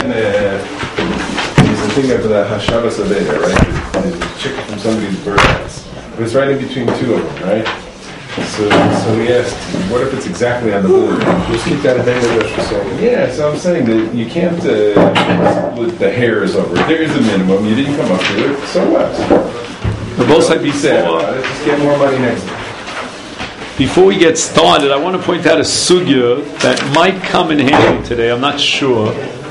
there's a thing of the Hashavas Aveda, right? The chicken from somebody's birdhouse. It was right in between two of them, right? So we asked, what if it's exactly on the border? Just keep that in Bangladesh for saying, yeah, so I'm saying that you can't with the hairs over it. There is a minimum. You didn't come up to it. So what? The both sides be sad about it. Just get more money next time. Before we get started, I want to point out a sugya that might come in handy today. I'm not sure.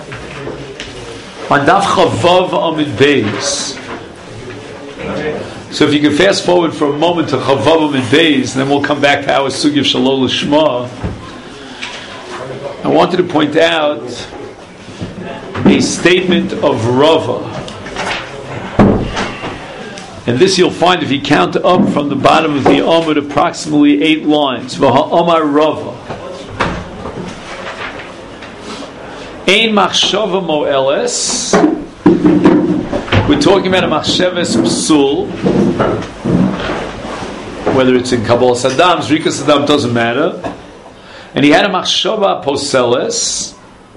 On Daf Chavav Amid Beis. So if you can fast forward for a moment to Chavav Amid Beis, and then we'll come back to our sugya of Shalol Lishma. I wanted to point out a statement of Rava. And this you'll find if you count up from the bottom of the Amud, approximately 8 lines. V'ha'amar Rava. Ein machshava mo'eles. We're talking about a machsheves psul. Whether it's in Kabbalah Saddam, Zrika Saddam, doesn't matter. And he had a machshava poseles.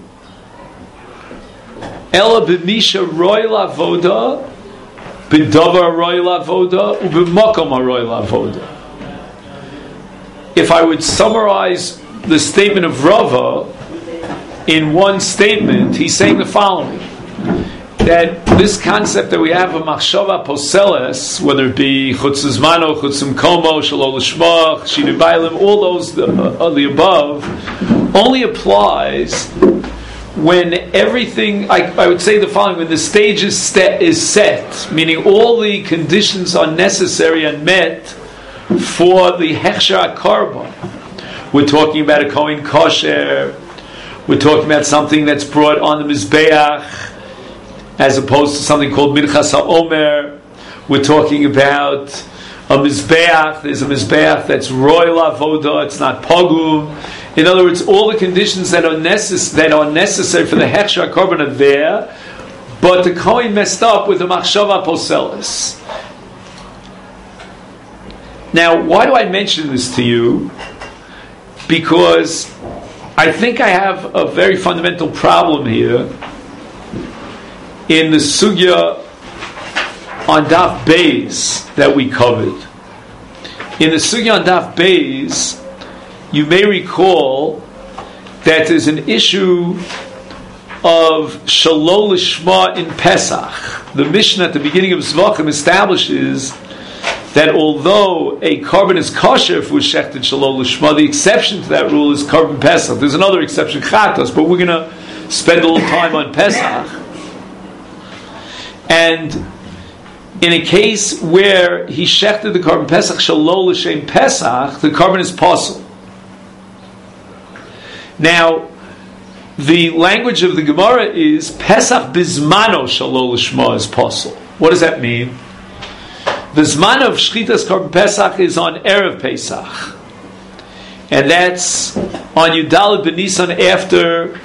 Ela b'misha roy lavoda. B'davar roy lavoda u'b'makom roy lavoda. If I would summarize the statement of Rava in one statement, he's saying the following: that this concept that we have of machshava poseles, whether it be chutz zmano, chutz komo, shalol lishma, shinu bailim, all those the above, only applies when everything, I would say the following: when the stage is set, meaning all the conditions are necessary and met for the hechsher korban. We're talking about a kohen kosher. We're talking about something that's brought on the mizbeach, as opposed to something called minchas ha'omer. We're talking about a mizbeach. There's a mizbeach that's royal avoda. It's not pogum. In other words, all the conditions that are necessary for the hechsher korban are there, but the kohen messed up with the machshava poseles. Now, why do I mention this to you? Because I think I have a very fundamental problem here in the sugya on Daf Beis that we covered. In the sugya on Daf Beis, you may recall that there's an issue of Shalol Lishma in Pesach. The Mishnah at the beginning of Zvachim establishes that although a korban is kosher if it was shechted Shalol Lishma, the exception to that rule is korban Pesach. There's another exception, Chatos, but we're going to spend a little time on Pesach. And in a case where he shechted the korban Pesach Shalol L'Shem Pesach, the korban is possible. Now, the language of the Gemara is Pesach bizmano Shalol L'Shma is possible. What does that mean? The zman of Shchitas Korban Pesach is on Erev Pesach. And that's on Yudalet B'Nisan after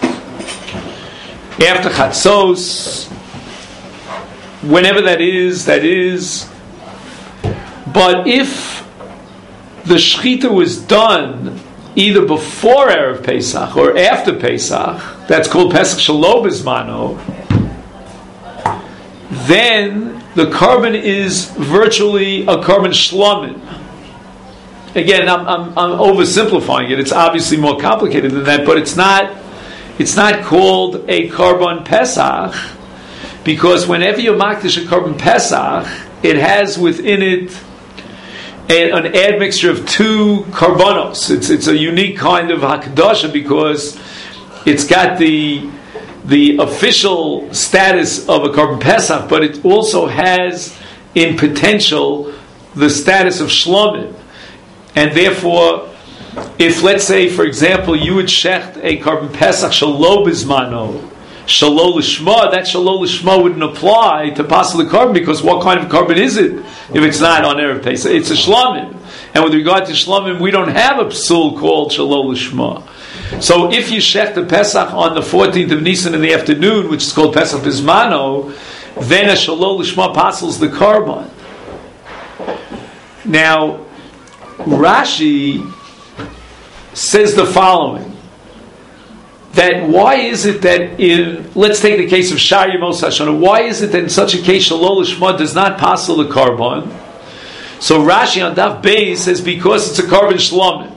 Chatzos. Whenever that is. But if the Shchita was done either before Erev Pesach or after Pesach, that's called Pesach Shelo B'Zmano, then the korban is virtually a korban shlomim. Again, I'm oversimplifying it. It's obviously more complicated than that, but it's not called a korban Pesach, because whenever you makdish a korban Pesach, it has within it an admixture of two korbanos. It's a unique kind of hakdasha because it's got the official status of a korban Pesach, but it also has in potential the status of shlomim. And therefore, if let's say, for example, you would shecht a korban Pesach shelo bizmano, Shalol Lishma, that Shalol Lishma wouldn't apply to Pasal Korban, because what kind of korban is it if it's not on Erev Pesach? It's a Shlomim. And with regard to Shlomim, we don't have a psul called Shalol Lishma. So if you shech the Pesach on the 14th of Nisan in the afternoon, which is called Pesach Bizmano, then a Shalol Lishma passes the korban. Now, Rashi says the following, that why is it that let's take the case of Shar Yemos Hashana, why is it that in such a case Shalol Lishma does not passel the carbon? So Rashi on Daf Beis says because it's a carbon shlomim.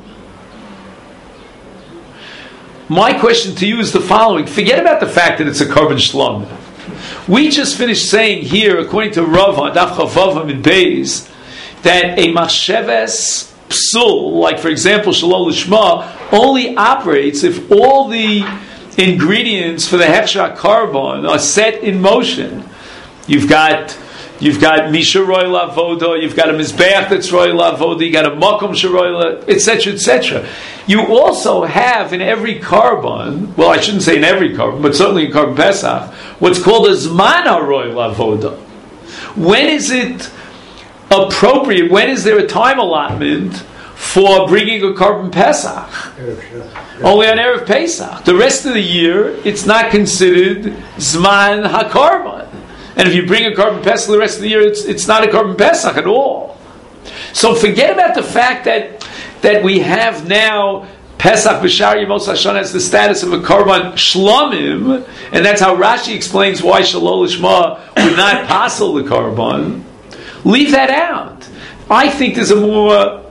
My question to you is the following: forget about the fact that it's a carbon shlomim. We just finished saying here, according to Rav on Daf Chavav in Beis, that a machsheves psul, like for example Shalol Lishma, only operates if all the ingredients for the hechsher carbon are set in motion. You've got Misha Roy Lavoda, you've got a Mizbeach that's Roy Lavoda, you got a Makom Sharoy, etc., etc. You also have in every carbon, well, I shouldn't say in every carbon, but certainly in Carbon Pesach, what's called a Zman HaRoy Lavoda. When is it appropriate? When is there a time allotment for bringing a carbon Pesach? Only on Erev Pesach. The rest of the year, it's not considered Zman HaKarban. And if you bring a carbon Pesach the rest of the year, it's not a carbon Pesach at all. So forget about the fact that we have now Pesach B'Shar Yemos Hashana has the status of a carbon shlomim, and that's how Rashi explains why Shalol Lishma would not passel the carbon. Leave that out. I think there's a more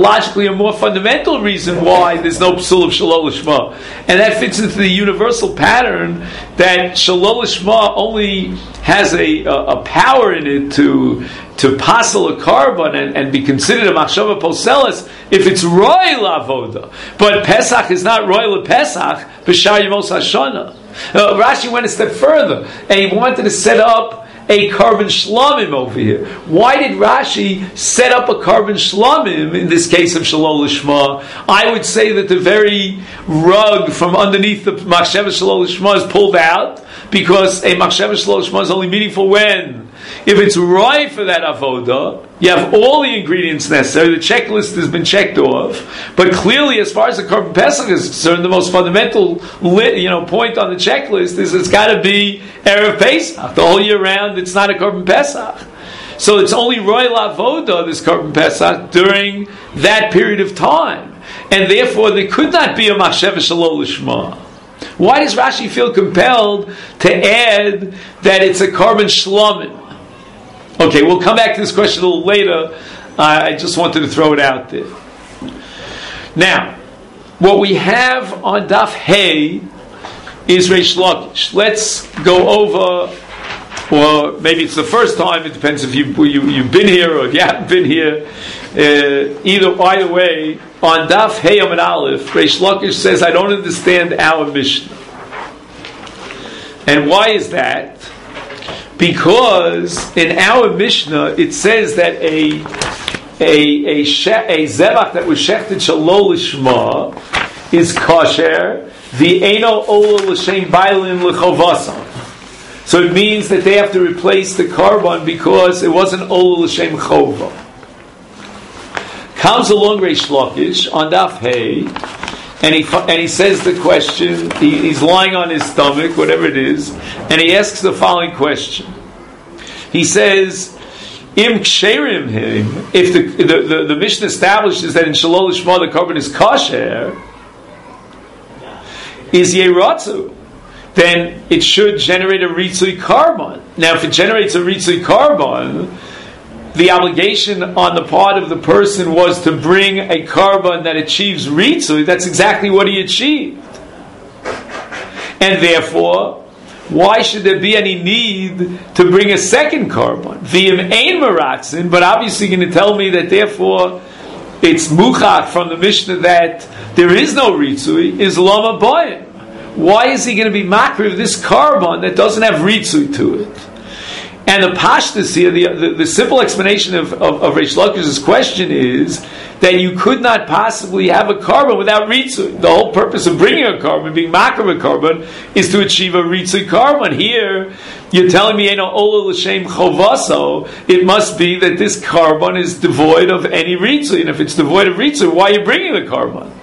fundamental reason why there's no psul of Shalol Lishma, and that fits into the universal pattern that Shalol Lishma only has a power in it to passel a carbon and be considered a machshava poseles if it's roy lavoda. But Pesach is not roy lePesach b'shar Yemos Hashana. Rashi went a step further, and he wanted to set up a carbon shlomim over here. Why did Rashi set up a carbon shlomim in this case of Shalol Lishma? I would say that the very rug from underneath the machshava Shalol Lishma is pulled out, because a machshava Shalol Lishma is only meaningful when? If it's right for that avoda, you have all the ingredients necessary, the checklist has been checked off, but clearly as far as the Carbon Pesach is concerned, the most fundamental point on the checklist is it's got to be Erev Pesach. The whole year round, it's not a Carbon Pesach. So it's only Royal Avoda, this Carbon Pesach, during that period of time. And therefore, there could not be a Machsheva Shalol Lishma. Why does Rashi feel compelled to add that it's a carbon shlomim? Okay, we'll come back to this question a little later. I just wanted to throw it out there. Now, what we have on Daf Hey is Reish Lakish. Let's go over, or maybe it's the first time, it depends if you've been here or if you haven't been here. Either way, on Daf Hey Amud Aleph, Reish Lakish says, I don't understand our Mishnah. And why is that? Because in our Mishnah it says that a zebach that was shechted Shalol Lishma is kosher, the eino ola l'shem bailin l'chovasam. So it means that they have to replace the carbon because it wasn't ola l'shem chova. Comes along Reish Lakish on Daf Hey, and he says the question, he's lying on his stomach, whatever it is, and he asks the following question. He says, Im ksherim him, if the Mishnah establishes that in Shalol Lishma the carbon is kosher, is yeratzu, then it should generate a ritzui carbon. Now if it generates a ritzui carbon, the obligation on the part of the person was to bring a carbon that achieves ritzui. That's exactly what he achieved. And therefore, why should there be any need to bring a second carbon? V'im ein meratzin, but obviously you're going to tell me that therefore it's muchach from the Mishnah that there is no ritzui, is lama boyim. Why is he going to be makriv this carbon that doesn't have ritzui to it? And the pashtus here, the simple explanation of Reish Lakish's question is that you could not possibly have a carbon without ritzui. The whole purpose of bringing a carbon, being makriv a carbon, is to achieve a ritzui carbon. Here, you're telling me eno ola l'shem chovaso. It must be that this carbon is devoid of any ritzui, and if it's devoid of ritzui, why are you bringing the carbon?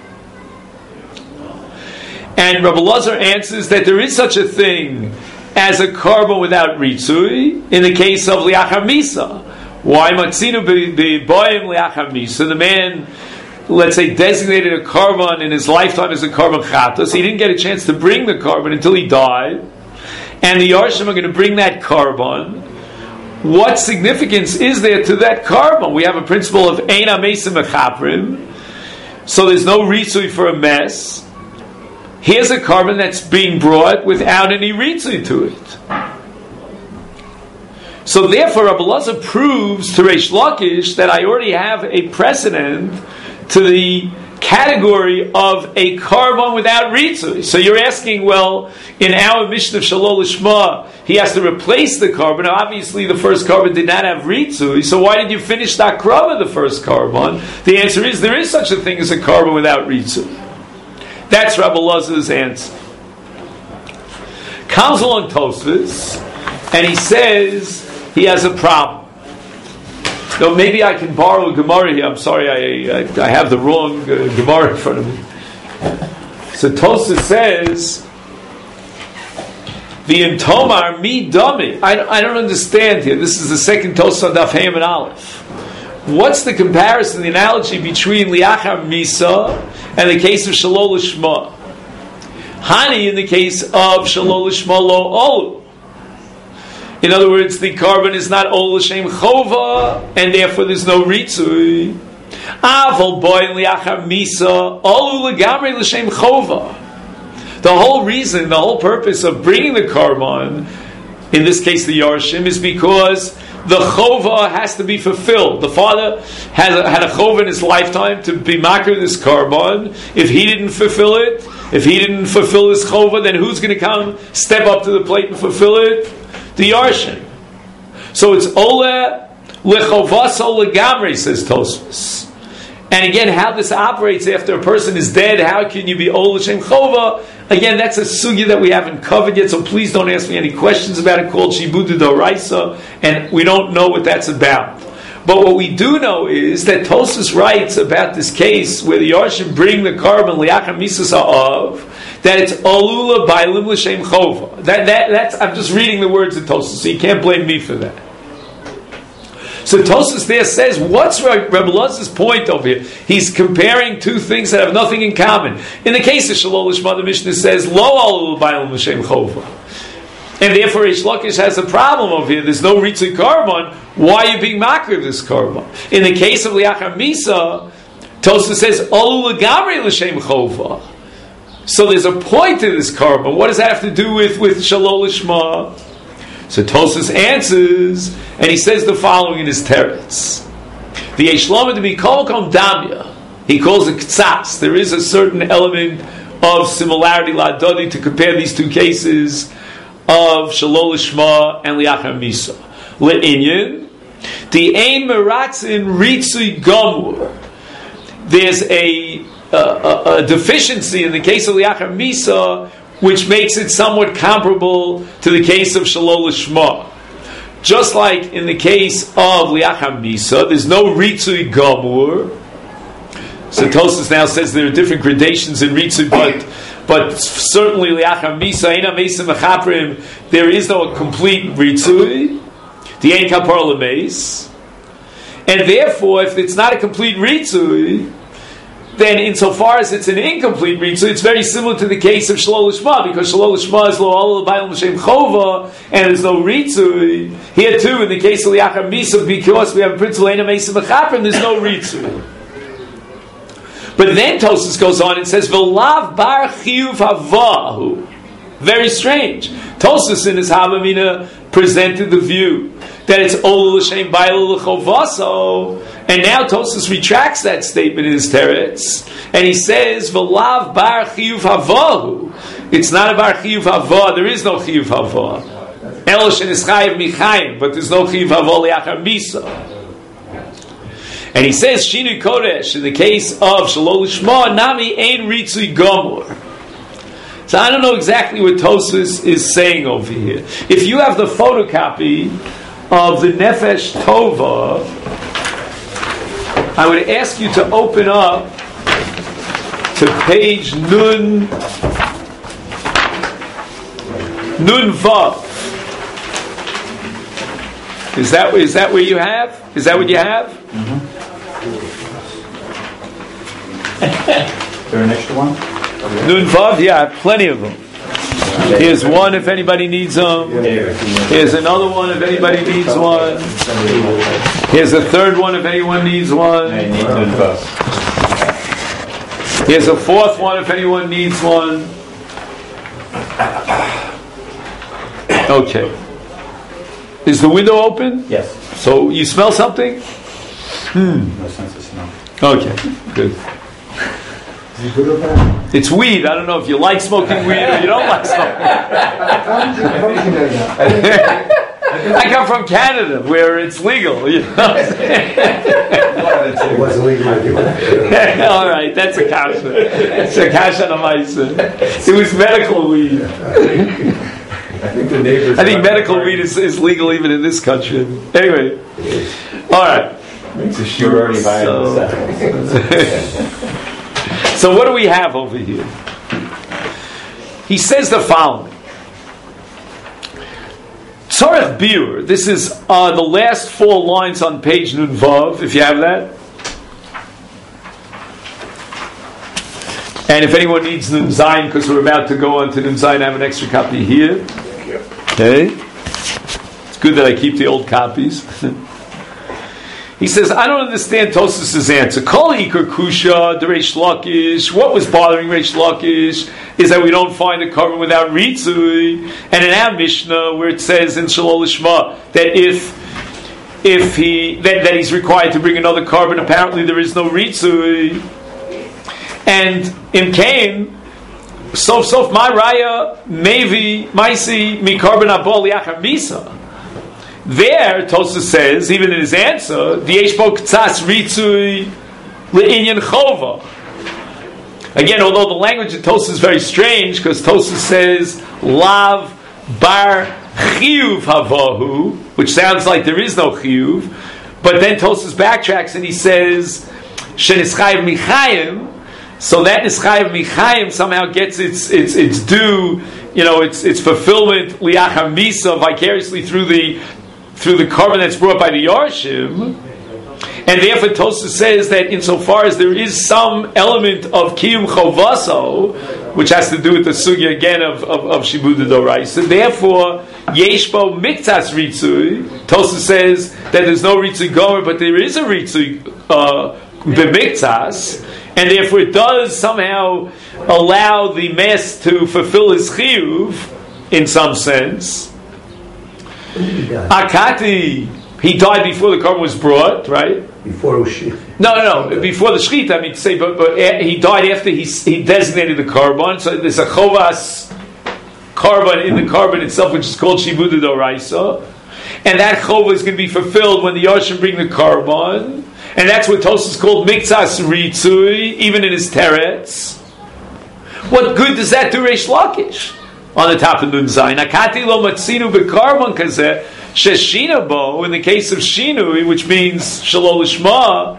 And Rabbi Lazar answers that there is such a thing as a carbon without ritzui in the case of liachar misa. Why matzinu b'boyim liachar misa? The man let's say, designated a korban in his lifetime as a korban chatas. He didn't get a chance to bring the korban until he died, and the Yarshim are going to bring that korban. What significance is there to that korban? We have a principle of ein amesim mechaprim, so there's no ritzui for a mess. Here's a korban that's being brought without any ritzui to it. So therefore, Rabbi Elazar proves to Reish Lakish that I already have a precedent to the category of a korban without ritzui. So you're asking, well, in our mission of Shalol Lishma, he has to replace the korban. Now, obviously, the first korban did not have ritzui, so why did you finish the akrava the first korban? The answer is, there is such a thing as a korban without ritzui. That's Rabbi Elazar's answer. Comes along Tosfos, and he says he has a problem. No, maybe I can borrow a Gemara here. I'm sorry, I have the wrong Gemara in front of me. So Tosfos says, the Tomar mi dami. I don't understand here. This is the second Tosfos on Daf Hey and Aleph. What's the comparison, the analogy between liachar misa and the case of Shalol Lishma? Hani in the case of Shalol Lishma lo olu. In other words, the korban is not ol l'shem chova, and therefore there's no ritzui. Aval boy liachar misa olu legamri l'shem chova. The whole reason, the whole purpose of bringing the korban, in this case the Yarshim, is because the chova has to be fulfilled. The father had a chova in his lifetime to be makir this korban. If he didn't fulfill it, if he didn't fulfill this chova, then who's going to come, step up to the plate and fulfill it? The Yarshim. So it's ole lechovas ole gamri, says Tosfos. And again, how this operates after a person is dead, how can you be ole l'shem chova? Again, that's a sugya that we haven't covered yet, so please don't ask me any questions about it, called Shibudu Doraisa, and we don't know what that's about. But what we do know is that Tosfos writes about this case where the Yarshim bring the korban liachar misas ha'av, that it's olula bailim l'shem chova. That's I'm just reading the words of Tosfos, so you can't blame me for that. So Tosfos there says, what's Rabbi Elazar's point over here? He's comparing two things that have nothing in common. In the case of Shalol Lishma, the Mishnah says, lo olula bailim l'shem chova. And therefore, Reish Lakish has a problem over here. There's no ritzui korban. Why are you being makriv of this korban? In the case of liachar misa, Tosfos says, olu legamri l'shem chova. So there's a point to this korban. What does that have to do with Shalol Lishma? So Tosfos answers, and he says the following in his teretz. The Yeshlama to be kol kom damya. He calls it ktsas. There is a certain element of similarity, la'adodi, to compare these two cases of Shalol Lishma and liachar misa. Le'inyan, the ein meratzin ritzui gamur. There's a deficiency in the case of liachar misa, which makes it somewhat comparable to the case of Shalol Lishma. Just like in the case of liachar misa, there's no ritzui gamur. So Tosfos now says there are different gradations in ritzui, but certainly liachar misa, ein amesim mechaprim, there is no complete ritzui. The ein kapar lemeis, and therefore, if it's not a complete ritzui, then insofar as it's an incomplete ritzui, it's very similar to the case of Shalol Lishma, because Shalol Lishma is lo olul bailim l'shem chova, and there's no ritzui. Here too, in the case of liachar misa, because we have a principle ein amesim mechaprim, there's no ritzui. But then Tosfos goes on and says, "V'lav bar chiyuv havahu." Very strange. Tosfos in his Havamina presented the view that it's olul l'shem bailu l'chovaso, and now Tosfos retracts that statement in his teretz, and he says, "V'lav bar chiyuv havahu." It's not a bar chiyuv hava. There is no chiyuv hava. Elosh and ischayev michayim, but there's no chiyuv hava liachar misa. And he says, Shinu Kodesh, in the case of Shalol Lishma, Nami Ein Ritzui Gomor. So I don't know exactly what Tosfos is saying over here. If you have the photocopy of the Nefesh Tova, I would ask you to open up to page Nun Vav. Is that where you have? Is that what you have? Mm-hmm. Is there an extra one? Nun Vav, yeah, plenty of them. Here's one if anybody needs them. Here's another one if anybody needs one. Here's a third one if anyone needs one. Here's a fourth one if anyone needs one. Okay. Is the window open? Yes. So you smell something? No sense of smell. Okay, good. It's weed. I don't know if you like smoking weed or you don't like smoking. I come from Canada, where it's legal. You know? It wasn't legal. All right, that's a kasha. It's a kasha on It was medical weed. I think medical weed is legal even in this country. Anyway, all right. You're already buying So what do we have over here? He says the following. Tzarech Biur. This is the last 4 lines on page Nun Vav, if you have that. And if anyone needs Nun Zayin, because we're about to go on to Nun Zayin, I have an extra copy here. Okay. It's good that I keep the old copies. He says, I don't understand Tosfos' answer. Kol Iker Kusha, the Reish Lakish. What was bothering Reish Lakish is that we don't find a carbon without Ritzui. And in our Mishnah, where it says in Shalol Lishma that if he's required to bring another carbon, apparently there is no Ritzui. And in Cain, Sof my Raya, Mevi, Maisi, Mi Carbon Abol Yachar Misa. There, Tosfos says, even in his answer, the Yeshbo K'tzas Ritzui Le'inyan Chova. Again, although the language of Tosfos is very strange, because Tosfos says Lav Bar Chiyuv Havahu, which sounds like there is no Chiyuv, but then Tosfos backtracks and he says Shenischayv Michayim. So that Nischayv Michayim somehow gets its due, its fulfillment Liachar Misa vicariously through the carbon that's brought by the Yarshim, and therefore Tosfos says that insofar as there is some element of Kiyum Chovaso, which has to do with the sugya again of Shibud Doraisa, therefore Yeshbo Miktas Ritzui. Tosfos says that there's no Ritzui Gomer, but there is a Ritzui B'Miktas, and therefore it does somehow allow the mess to fulfill his chiyuv in some sense. Akati, he died before the carbon was brought, right? Before it was shit. No, before the shechita. I mean to say, but he died after he designated the carbon. So there's a chovas carbon in the carbon itself, which is called shibud doraisa, and that chova is going to be fulfilled when the Yarshim bring the carbon, and that's what Tosfos called miktsas ritzui, even in his teretz. What good does that do, Reish Lakish? On the top of Nun Zayin, Akati lo matzinu b'karbon kazeh sheshina bo. In the case of shinui, which means shalol lishma,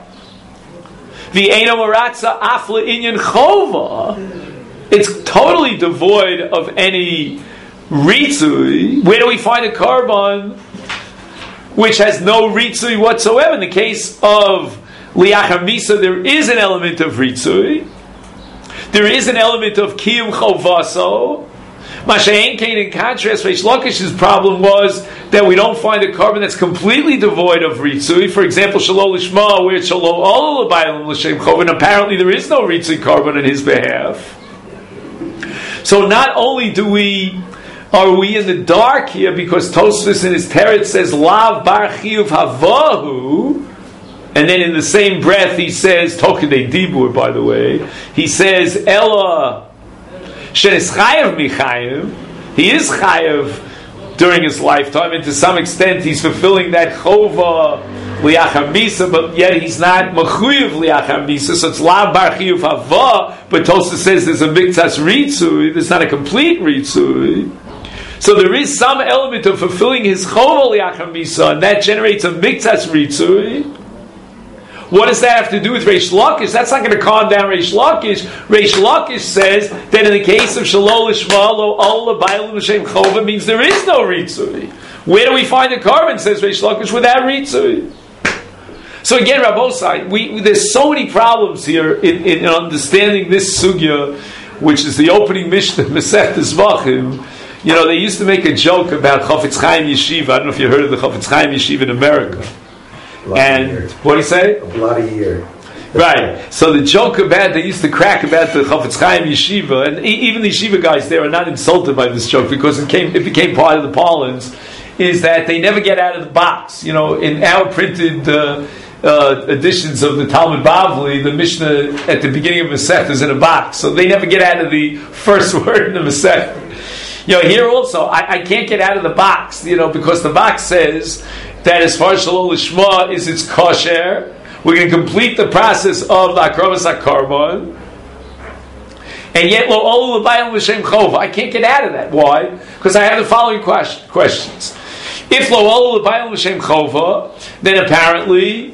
the eino maratza afla inyan chova. It's totally devoid of any ritzui. Where do we find a carbon which has no ritzui whatsoever? In the case of liachar misa, there is an element of ritzui. There is an element of kiyum chovaso. Masha'en Kain, in contrast, Reish Lakish's problem was that we don't find a carbon that's completely devoid of ritzui. For example, Shalol Lishma, where it's Shalol Ol L'Bayim L'Shem Chov, and apparently there is no ritzui carbon on his behalf. So not only are we in the dark here, because Tosfos in his teretz says Lav Bar Chiyuv Havahu, and then in the same breath he says Tokidei Dibur. By the way, he says Ella. Shenis chayav michayim, he is chayav during his lifetime, and to some extent he's fulfilling that chova liachar misa, but yet he's not mechuyev liachar misa. So it's lav bar chiyuv hava, but Tosfos says there's a miktsas ritzui. There's not a complete ritzui. So there is some element of fulfilling his chova liachar misa, and that generates a miktsas ritzui. What does that have to do with Reish Lakish? That's not going to calm down Reish Lakish. Reish Lakish says that in the case of Shalol Lishma Lo Ol L'Bayim L'Shem Chova means there is no Ritzui. Where do we find the carbon, says Reish Lakish, without Ritzui? So again, Rabbosai, there's so many problems here in understanding this sugya, which is the opening Mishnah, Masechtas Zvachim. You know, they used to make a joke about Chofetz Chaim Yeshiva. I don't know if you heard of the Chofetz Chaim Yeshiva in America. And what do you say? A bloody year. Right. So the joke about, they used to crack about the Chofetz Chaim Yeshiva, and even the Yeshiva guys there are not insulted by this joke because it became part of the parlance, is that they never get out of the box. You know, in our printed editions of the Talmud Bavli, the Mishnah at the beginning of Masech is in a box, so they never get out of the first word in the Masech. You know, here also, I can't get out of the box, you know, because the box says that as far as Shalom Lishma is its kosher, we're going to complete the process of the Akrovas HaKarban, and yet lo olu l'bayim l'shem chova. I can't get out of that. Why? Because I have the following questions. If lo olu l'bayim l'shem chova, then apparently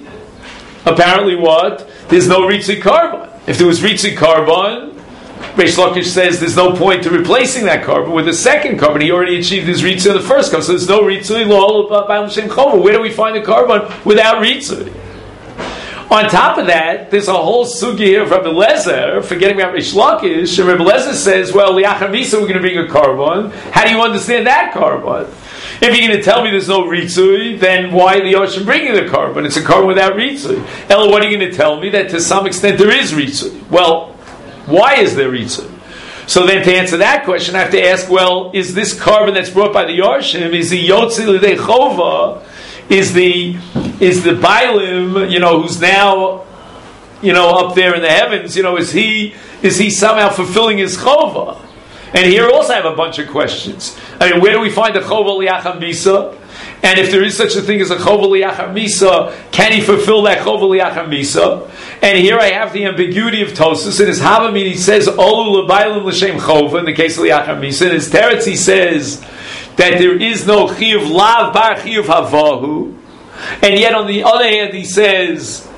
what? There's no Ritzui Karban. If there was Ritzui Karban, Reish Lakish says there's no point to replacing that Karban with a second Karban. He already achieved his Ritzui in the first Karban, so there's no Ritzui, lo olu l'bayim l'shem chova. Where do we find the Karban without Ritzui? On top of that, there's a whole sugi here of Rabbi Lezer, forgetting about Reish Lakish, and Rabbi Lezer says, well, liachar misa, we're going to bring a Karban. How do you understand that Karban? If you're going to tell me there's no Ritzui, then why the Yoshim bringing the Karban? It's a Karban without Ritzui. Ella, what are you going to tell me? That to some extent there is Ritzui. Well, why is there Ritzui? So then to answer that question, I have to ask, well, is this Karban that's brought by the Yoshim, is the Yotzi L'dei Chova, is the Bailim, you know, who's now, you know, up there in the heavens, you know, is he somehow fulfilling his chova? And here also I have a bunch of questions. I mean, where do we find the chova liachar misa? And if there is such a thing as a chova liachar misa, can he fulfill that chova liachar misa? And here I have the ambiguity of Tosas. In his Havamim he says olu l'baylim l'shem chova in the case of liachar misa. In his Teretz he says that there is no chiyuv lav bar chiyuv havahu, and yet on the other hand he says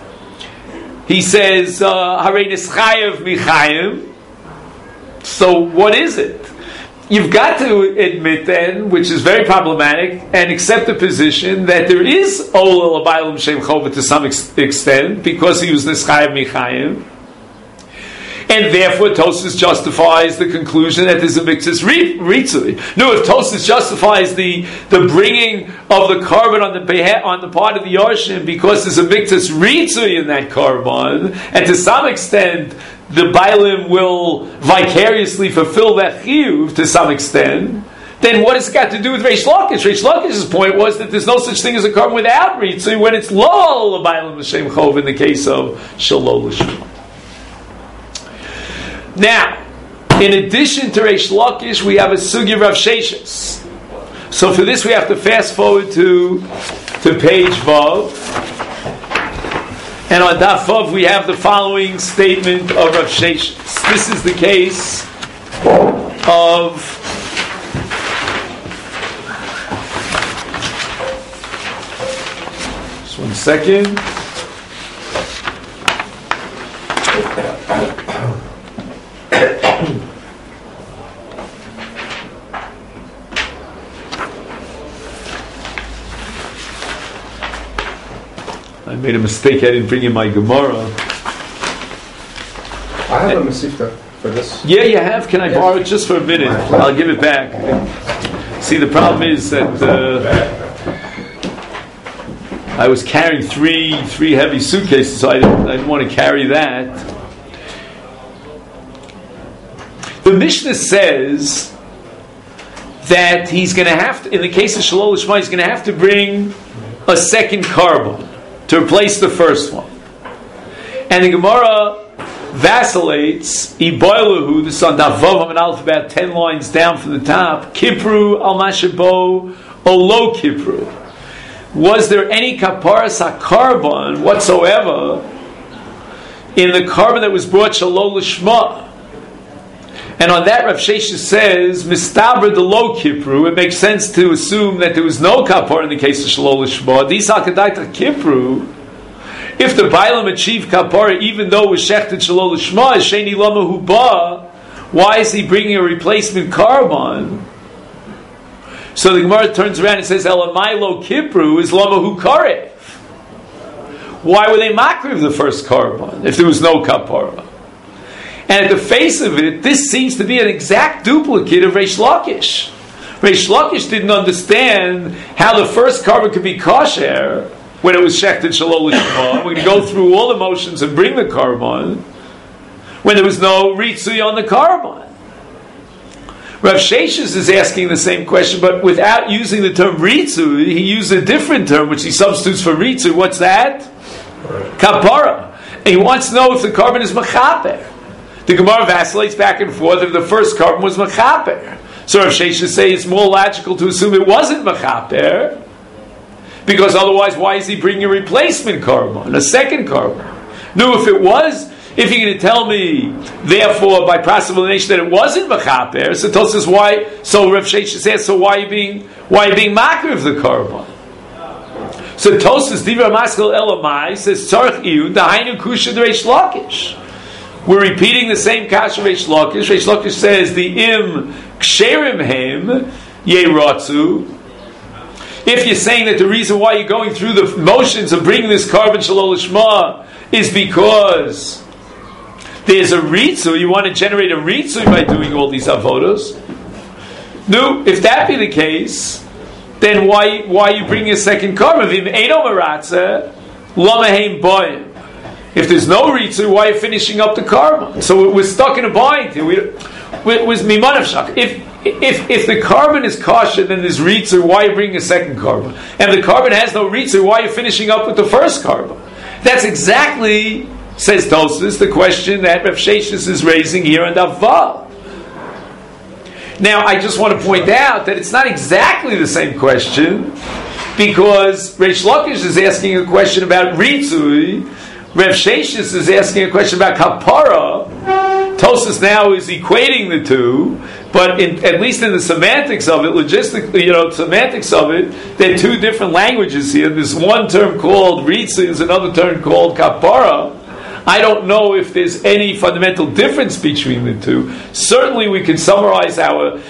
harei nischayev michayim. So what is it? You've got to admit then, which is very problematic, and accept the position that there is ol l'baylim shem chova to some extent because he was nischayev michayim. And therefore, Tosfos justifies the conclusion that there's a mixus ritzui. No, if Tosfos justifies the bringing of the Karban on the part of the Yoshim because there's a mixus ritzui in that Karban, and to some extent the Bailim will vicariously fulfill that chiyuv to some extent, then what has it got to do with Reish Lakish? Reish Lakish's point was that there's no such thing as a Karban without ritzui when it's lo l'baylim l'shem chov in the case of shalom l'shma. Now, in addition to Reish Lakish, we have a sugi of Rav Sheshes. So for this, we have to fast forward to page Vav, and on Daf Vav we have the following statement of Rav Sheshes. This is the case of just 1 second. I made a mistake. I didn't bring in my Gemara. I have a Masifta for this. Yeah, you have. Can I borrow it just for a minute? I'll give it back. See, the problem is that I was carrying three heavy suitcases, so I didn't want to carry that. The Mishnah says that he's going to have to, in the case of Shalom Lishma, he's going to have to bring a second Karban to replace the first one. And the Gemara vacillates, Iboilahu, this is on Davav and Aleph, about 10 lines down from the top, Kipru al Mashabo, Olo Kipru. Was there any Kaparas HaKarban whatsoever in the Karban that was brought Shalom Lishma? And on that, Rav Sheshes says, Mistabra de lo Kipru. It makes sense to assume that there was no kapar in the case of Shalom Lishma. Disal Kadaita Kipru. If the Bailam achieved kapara, even though it was shechted Shalom Lishma, Sheni Lama Huba, why is he bringing a replacement Karban? So the Gemara turns around and says, Elamai lo Kipru is Lama Hu Karev. why were they makriv the first carbon if there was no kapara? And at the face of it, this seems to be an exact duplicate of Reish Lakish. Reish Lakish didn't understand how the first carbon could be kosher when it was shechted shalol lishma. We're going to go through all the motions and bring the carbon when there was no ritzui on the carbon. Rav Sheshes is asking the same question, but without using the term ritzui, he used a different term which he substitutes for ritzui. What's that? Kapara. And he wants to know if the carbon is mechaper. The Gemara vacillates back and forth if the first carbon was mechaper. So Rav Sheshes say it's more logical to assume it wasn't mechaper, because otherwise, why is he bringing a replacement carbon, a second carbon? No, if it was. If you're going to tell me, therefore, by process of elimination that it wasn't mechaper, so Tosfos why? So Rav Sheshes says, so why are you being makriv of the carbon? So Tosfos Divra Maskal Elamai says Tzarich Iyun Dahainu Kusha Reish Lakish. We're repeating the same kasha Reish Lakish. Reish Lakish says the im ksherim hem yeratzu. If you're saying that the reason why you're going through the motions of bringing this carbon shalol lishma is because there's a ritzui, you want to generate a ritzui by doing all these avodos. No, if that be the case, then why are you bringing a second carbon? If there's no ritzui, why are you finishing up the carbon? So we're stuck in a bind here. With mimanav shak. If the carbon is kosher, then there's ritzui, why are you bringing a second carbon? And the carbon has no ritzui, why are you finishing up with the first carbon? That's exactly, says Tosfos, the question that Rav Sheshes is raising here in Daf Vav. Now, I just want to point out that it's not exactly the same question, because Reish Lakish is asking a question about ritzui, Rav Sheshes is asking a question about kapara. Tosfos now is equating the two, but at least in the semantics of it, logistically, semantics of it, there are two different languages here. There's one term called ritzui, there's another term called kapara. I don't know if there's any fundamental difference between the two. Certainly, we can summarize our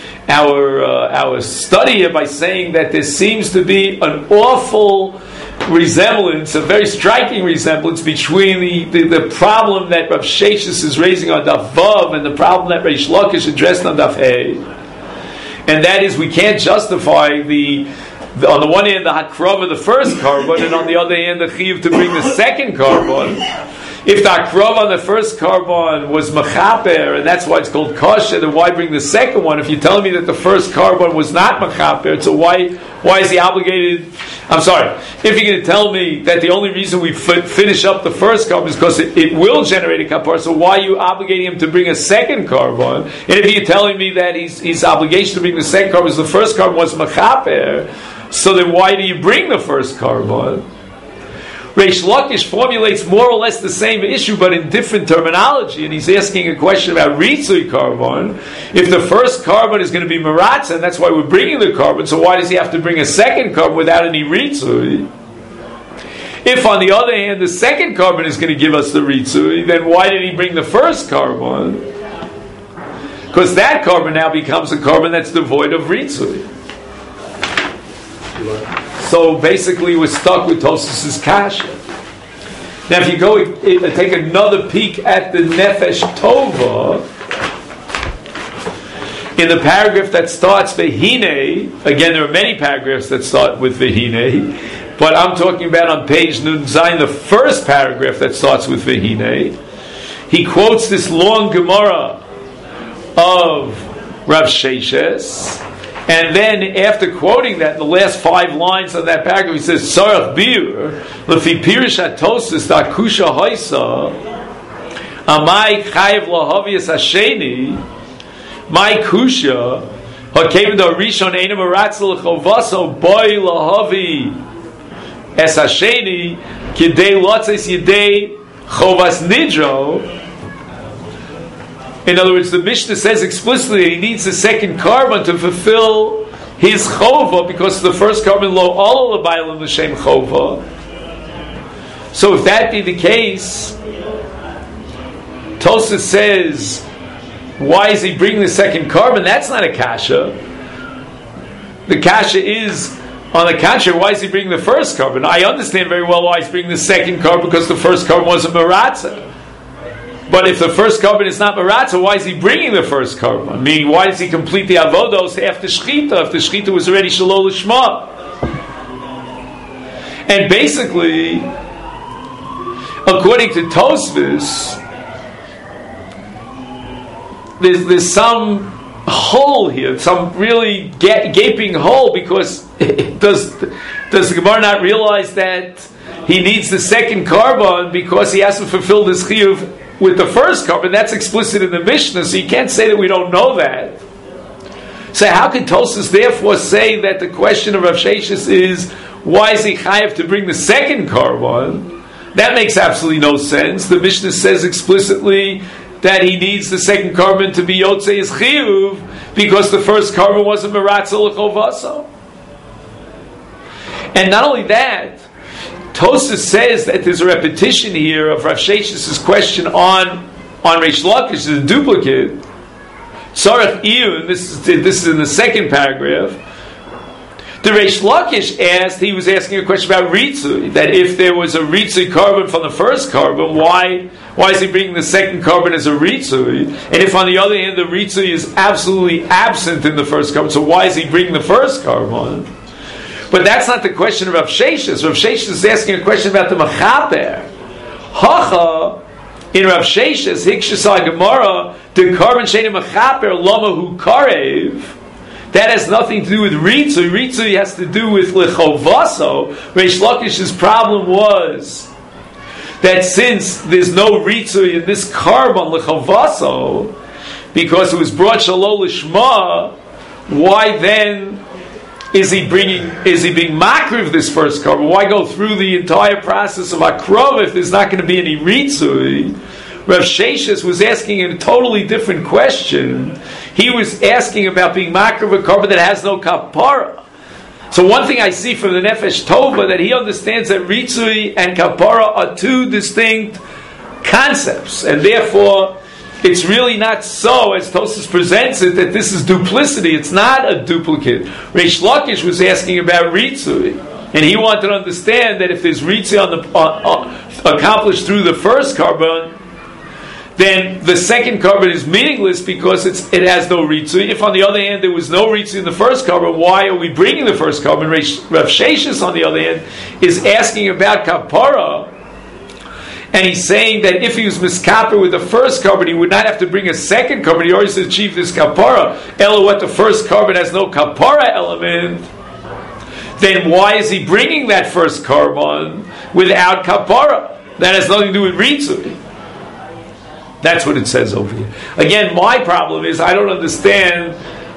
study here by saying that there seems to be an awful resemblance, a very striking resemblance between the problem that Rav Sheshes is raising on Daf Vav and the problem that Reish Lakish addressed on Daf Hey. And that is, we can't justify on the one hand the hakrava of the first carbon, and on the other hand the chiyuv to bring the second carbon. If the hakrava on the first carbon was mechaper, and that's why it's called kosher, then why bring the second one? If you're telling me that the first carbon was not mechaper, so why is he obligated? I'm sorry. If you're going to tell me that the only reason we finish up the first carbon is because it will generate a kapara, so why are you obligating him to bring a second carbon? And if you're telling me that his obligation to bring the second carbon is the first carbon was mechaper, so then why do you bring the first carbon? Reish Lakish formulates more or less the same issue, but in different terminology, and he's asking a question about ritzui carbon. If the first carbon is going to be meratza, and that's why we're bringing the carbon, so why does he have to bring a second carbon without any ritzui? If, on the other hand, the second carbon is going to give us the ritzui, then why did he bring the first carbon? Because that carbon now becomes a carbon that's devoid of ritzui. So basically, we're stuck with Tosfos' kasha. Now, if you go take another peek at the Nefesh Tova, in the paragraph that starts Vehine, again, there are many paragraphs that start with Vehine, but I'm talking about on page Nun Zayin, the first paragraph that starts with Vehine. He quotes this long Gemara of Rav Sheshes. And then, after quoting that, in the last 5 lines of that paragraph, he says, Sarach bir, lefi pirish ha-Tosfos da kusha hoisa, amai chayev lahavias hasheni, my kusha, ha-kevin da rishon eina meratzel lechovaso, boi lahavi es hasheni, kidei lotzes yidei chovas nidro. In other words, the Mishnah says explicitly that he needs a second carbon to fulfill his chova, because the first carbon lo all l'baylam l'shem chova. So if that be the case, Tosfos says, why is he bringing the second carbon? That's not a kasha. The kasha is On the contrary, why is he bringing the first carbon? I understand very well why he's bringing the second carbon, because the first carbon wasn't Maratza. But if the first carbon is not Maratza, why is he bringing the first carbon? I mean, why does he complete the Avodos after Shechita, if the Shechita was already Shalol Lishma? And basically, according to Tosfos, there's some hole here, some really gaping hole, because does the Gemara not realize that he needs the second carbon because he has to fulfill this chiyuv with the first carbon? That's explicit in the Mishnah, so you can't say that we don't know that. So how can Tosfos therefore say that the question of Rav Sheshes is, why is he chayav to bring the second carbon? That makes absolutely no sense. The Mishnah says explicitly that he needs the second carbon to be Yotzei is chiyuv, because the first carbon wasn't Meratza l'chovaso. And not only that, Tosfos says that there's a repetition here of Rav Sheshes' question on Reish Lakish, the duplicate. Sarach Iyun, this is in the second paragraph. The Reish Lakish asked, he was asking a question about Ritzui, that if there was a Ritzui carbon from the first carbon, why is he bringing the second carbon as a Ritzui? And if on the other hand the Ritzui is absolutely absent in the first carbon, so why is he bringing the first carbon? But that's not the question of Rav Sheshes. Rav Sheshes is asking a question about the Mechaper. Hacha, in Rav Sheshes, Hikshasai Gemara, the carbon sheni Mechaper, Lama Hu Karev, that has nothing to do with Ritzui. Ritzui has to do with Lechovaso. Reish Lakish's problem was that since there's no Ritzui in this carbon Lechovaso, because it was brought Shalol Lishma, why then is he being makriv this first carbon? Why go through the entire process of akrov if there's not going to be any ritzui? Rav Sheshes was asking a totally different question. He was asking about being makriv a carbon that has no kapara. So one thing I see from the Nefesh Tova, that he understands that ritzui and kapara are two distinct concepts, and therefore it's really not so, as Tosfos presents it, that this is duplicity. It's not a duplicate. Reish Lakish was asking about Ritzui, and he wanted to understand that if there's Ritzui accomplished through the first carbon, then the second carbon is meaningless because it has no Ritzui. If on the other hand there was no Ritzui in the first carbon, why are we bringing the first carbon? Rav Sheshes, on the other hand, is asking about Kapara, and he's saying that if he was miskaper with the first carbon, he would not have to bring a second carbon. He already achieved this kapara. Elo, what the first carbon has no kapara element, then why is he bringing that first carbon without kapara? That has nothing to do with ritzui. That's what it says over here. Again, my problem is I don't understand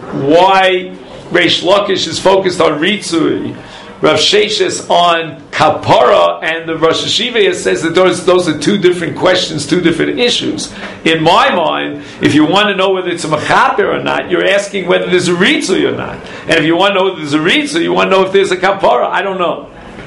why Reish Lakish is focused on ritzui, Rav Sheshes on kapara, and the Rosh Hashiva says that those are two different questions, two different issues. In my mind, if you want to know whether it's a mechaper or not, you're asking whether there's a ritzui or not. And if you want to know whether there's a ritzui, you want to know if there's a kapara. I don't know.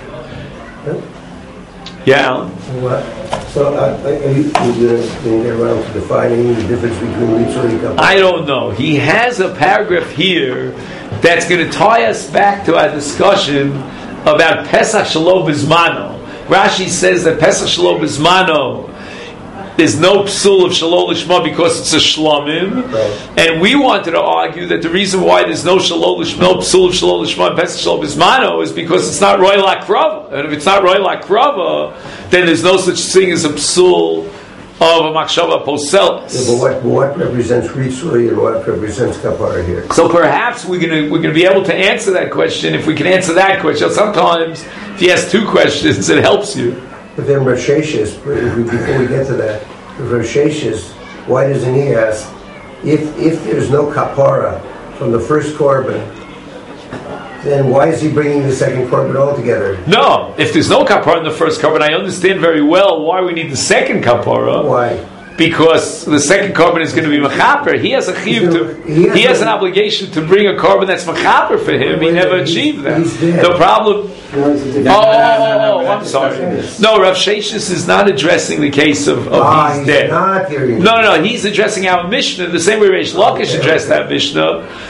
Yeah, Alan? What? So, are you going to get around to defining the difference between ritzui and kapara? I don't know. He has a paragraph here that's going to tie us back to our discussion about Pesach Shalom Bizmano. Rashi says that Pesach Shalom Bizmano, there's no psul of Shalom Lishma because it's a Shlomim. Right. And we wanted to argue that the reason why there's no Shalom Lishma, no psul of Shalom Lishma and Pesach Shalom Bizmano is because it's not Roy Lakrava. And if it's not Roy Lakrava, then there's no such thing as a psul of a Machshava Poselis. Yeah, but what represents ritzui and what represents kapara here? So perhaps we're gonna be able to answer that question. If we can answer that question, sometimes if you ask two questions, it helps you. But then Rav Sheshes, before we get to that, Rav Sheshes, why doesn't he ask if there's no kapara from the first carbon, then why is he bringing the second carbon altogether? No, if there's no kapara in the first carbon, I understand very well why we need the second kapara. Why? Because the second carbon is going to be mechaper. He has a chiyuv he has an obligation to bring a carbon that's mechaper for him. He never achieved that. The problem. I'm sorry. No, Rav Sheshes is not addressing the case of he's dead. No, he's addressing our Mishnah the same way Reish Lakish addressed that Mishnah.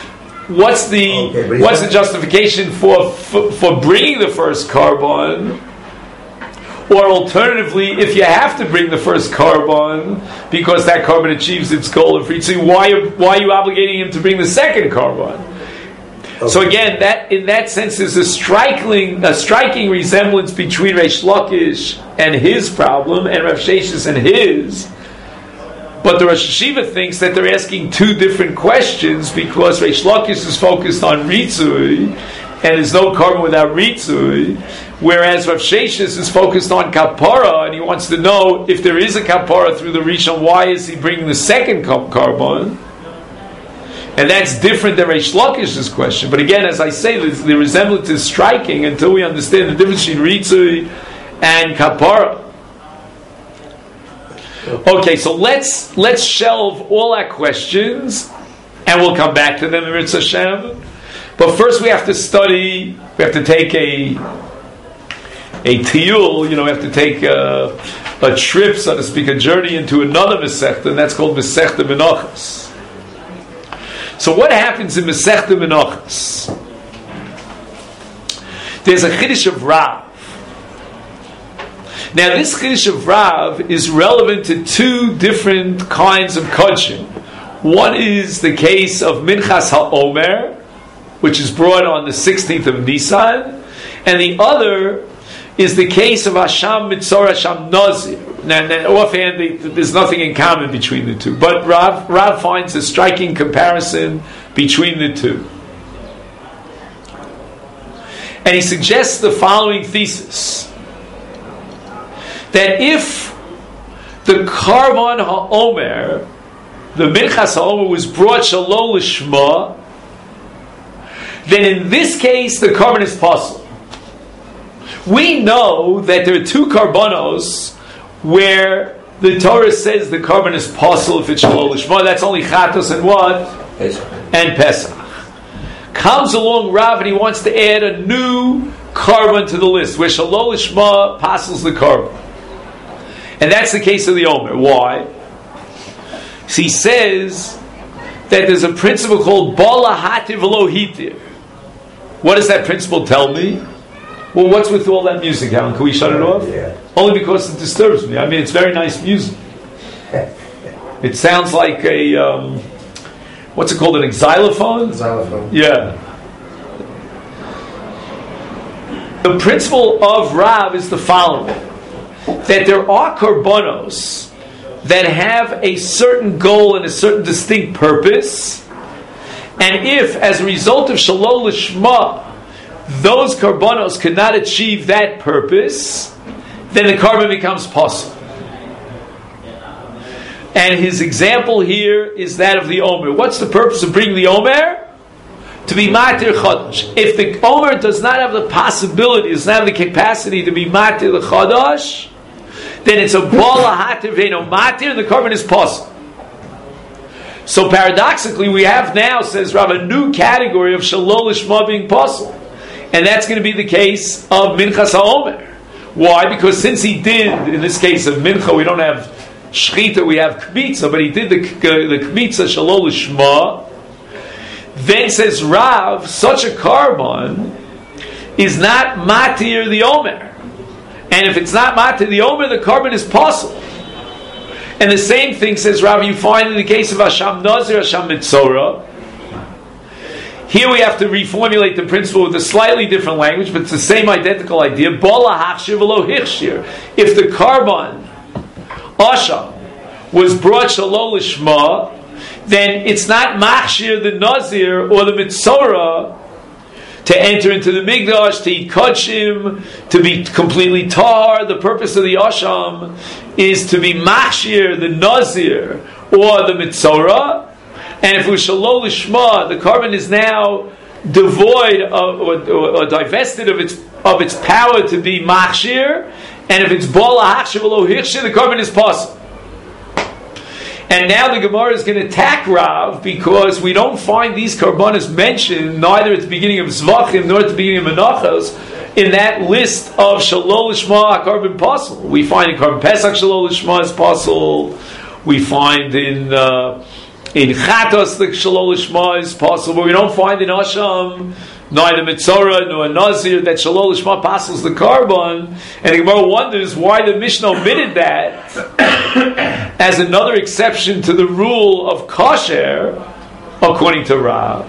what's the justification for bringing the first carbon? Or alternatively, if you have to bring the first carbon because that carbon achieves its goal of freezing, why are you obligating him to bring the second carbon? Okay. So again, that in that sense is a striking resemblance between Reish Lakish and his problem and Rav Sheshes and his. But the Rosh Hashiva thinks that they're asking two different questions because Reish Lakish is focused on Ritzui and there's no carbon without Ritzui, whereas Rav Sheshes is focused on Kapara and he wants to know if there is a Kapara through the Rishon, why is he bringing the second carbon? And that's different than Reish Lakish's question. But again, as I say, the resemblance is striking until we understand the difference between Ritzui and Kapara. Okay, so let's shelve all our questions and we'll come back to them in Ritz Hashem. But first we have to study, we have to take a tiyul, we have to take a trip, so to speak, a journey into another Masechta, and that's called Masechta Menachos. So what happens in Masechta Menachos? There's a Chiddush of Rav. Now this Chiddush of Rav is relevant to two different kinds of Kodshim. One is the case of Minchas HaOmer, which is brought on the 16th of Nisan, and the other is the case of Hasham Mitzor, Hasham Nazir. Now, offhand, there's nothing in common between the two, but Rav finds a striking comparison between the two. And he suggests the following thesis, that if the Karban HaOmer, the Minchas HaOmer, was brought Shalol Lishma, then in this case the carbon is possible. We know that there are two karbanos where the Torah says the carbon is possible if it's Shalol Lishma. That's only Chatos and what? Pesach. And Pesach. Comes along Rav and he wants to add a new carbon to the list where Shalol Lishma passes the carbon. And that's the case of the Omer. Why? So he says that there's a principle called Bala Hativ Lo Hitir. What does that principle tell me? Well, what's with all that music, Alan? Can we shut it off? Yeah. Only because it disturbs me. I mean, it's very nice music. It sounds like a, what's it called, an xylophone? Xylophone. Yeah. The principle of Rav is the following, that there are korbanos that have a certain goal and a certain distinct purpose, and if, as a result of Shalol Lishma, those korbanos could not achieve that purpose, then the carbon becomes possible. And his example here is that of the Omer. What's the purpose of bringing the Omer? To be Matir Chadash. If the Omer does not have the possibility, does not have the capacity to be Matir the Chadash, then it's a Bala Hatir Veino Matir, and the carbon is possible. So paradoxically, we have now, says Rav, a new category of Shalol Lishma being possible. And that's going to be the case of Minchas HaOmer. Why? Because since he did, in this case of Mincha, we don't have Shchita, we have Kmitza, but he did the Kmitza Shalol Lishma, then says Rav, such a carbon is not Matir the Omer. And if it's not Matir the Omer, the carbon is possible. And the same thing, says Rav, you find in the case of Hasham Nazir, Hasham Mitzora. Here we have to reformulate the principle with a slightly different language, but it's the same identical idea. Bala hachshir v'lo hichshir. If the carbon, Asham, was brought Shalol Lishma, then it's not machshir the Nazir or the Mitzora to enter into the Migdash, to eat Kodshim, to be completely tar. The purpose of the Asham is to be machshir the Nazir or the Mitzora. And if it was Shalol Lishma, the carbon is now devoid of, or divested of its power to be machshir. And if it's Bala Hachshir V'lo Hichshir, the carbon is possible. And now the Gemara is going to attack Rav because we don't find these karbanos mentioned neither at the beginning of Zvachim nor at the beginning of Menachos in that list of Shalol Lishma carbon possible. We find in Carbon Pesach Shalol Lishma is possible. We find in In Chatos, the Shalol Lishma is possible. We don't find in Asham, neither Mitzorah nor Nazir, that Shalol Lishma passes the carbon. And the Gemara wonders why the Mishnah omitted that as another exception to the rule of kosher, according to Rav.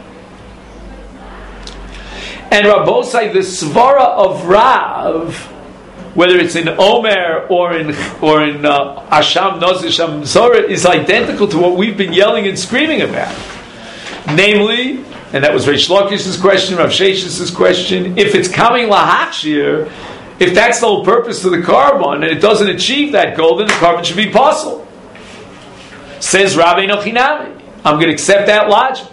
And Rabbosai, the Svara of Rav, whether it's in Omer or in Asham, Nazir, Sham, Zorah, is identical to what we've been yelling and screaming about. Namely, and that was Reish Lakish's question, Rav Shesh's question, if it's coming lahachshir, if that's the whole purpose of the carbon, and it doesn't achieve that goal, then the carbon should be possible. Says Rav Enochinami. I'm going to accept that logic.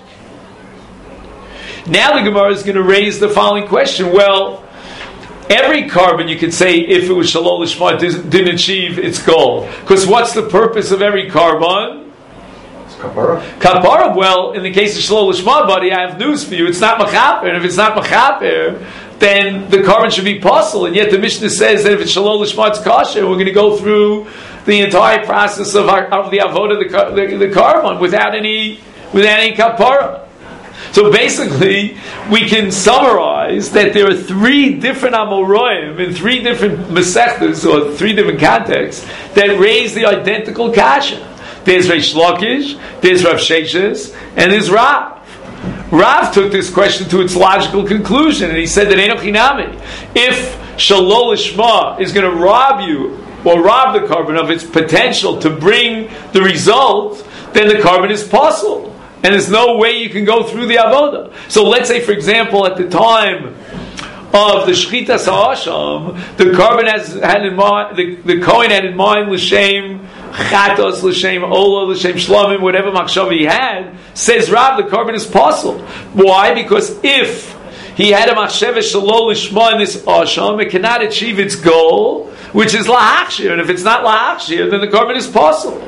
Now the Gemara is going to raise the following question. Well, every carbon, you could say, if it was Shalol Lishma, didn't achieve its goal. Because what's the purpose of every carbon? It's kapara. Kapara. Well, in the case of Shalol Lishma, buddy, I have news for you. It's not Machaper. And if it's not Machaper, then the carbon should be possible. And yet the Mishnah says that if it's Shalol Lishma, it's kosher. We're going to go through the entire process of the avodah, the carbon, without any kapara. So basically, we can summarize that there are three different Amoraim in three different Masechtas, or three different contexts, that raise the identical kasha. There's Reish Lakish, there's Rav Sheshes, and there's Rav. Rav took this question to its logical conclusion, and he said that Enoch Hinami, if Shalol Lishma is going to rob you, or rob the carbon of its potential to bring the result, then the carbon is possible. And there's no way you can go through the avodah. So let's say, for example, at the time of the Shchitas HaAsham, the carbon had in mind, the Kohen had in mind l'shem Chatos, l'shem Ola, l'shem Shlomim, whatever machshava he had, says Rav, the carbon is possible. Why? Because if he had a machshava shalol lishma in this Asham, it cannot achieve its goal, which is lahachshir. And if it's not lahachshir, then the carbon is possible.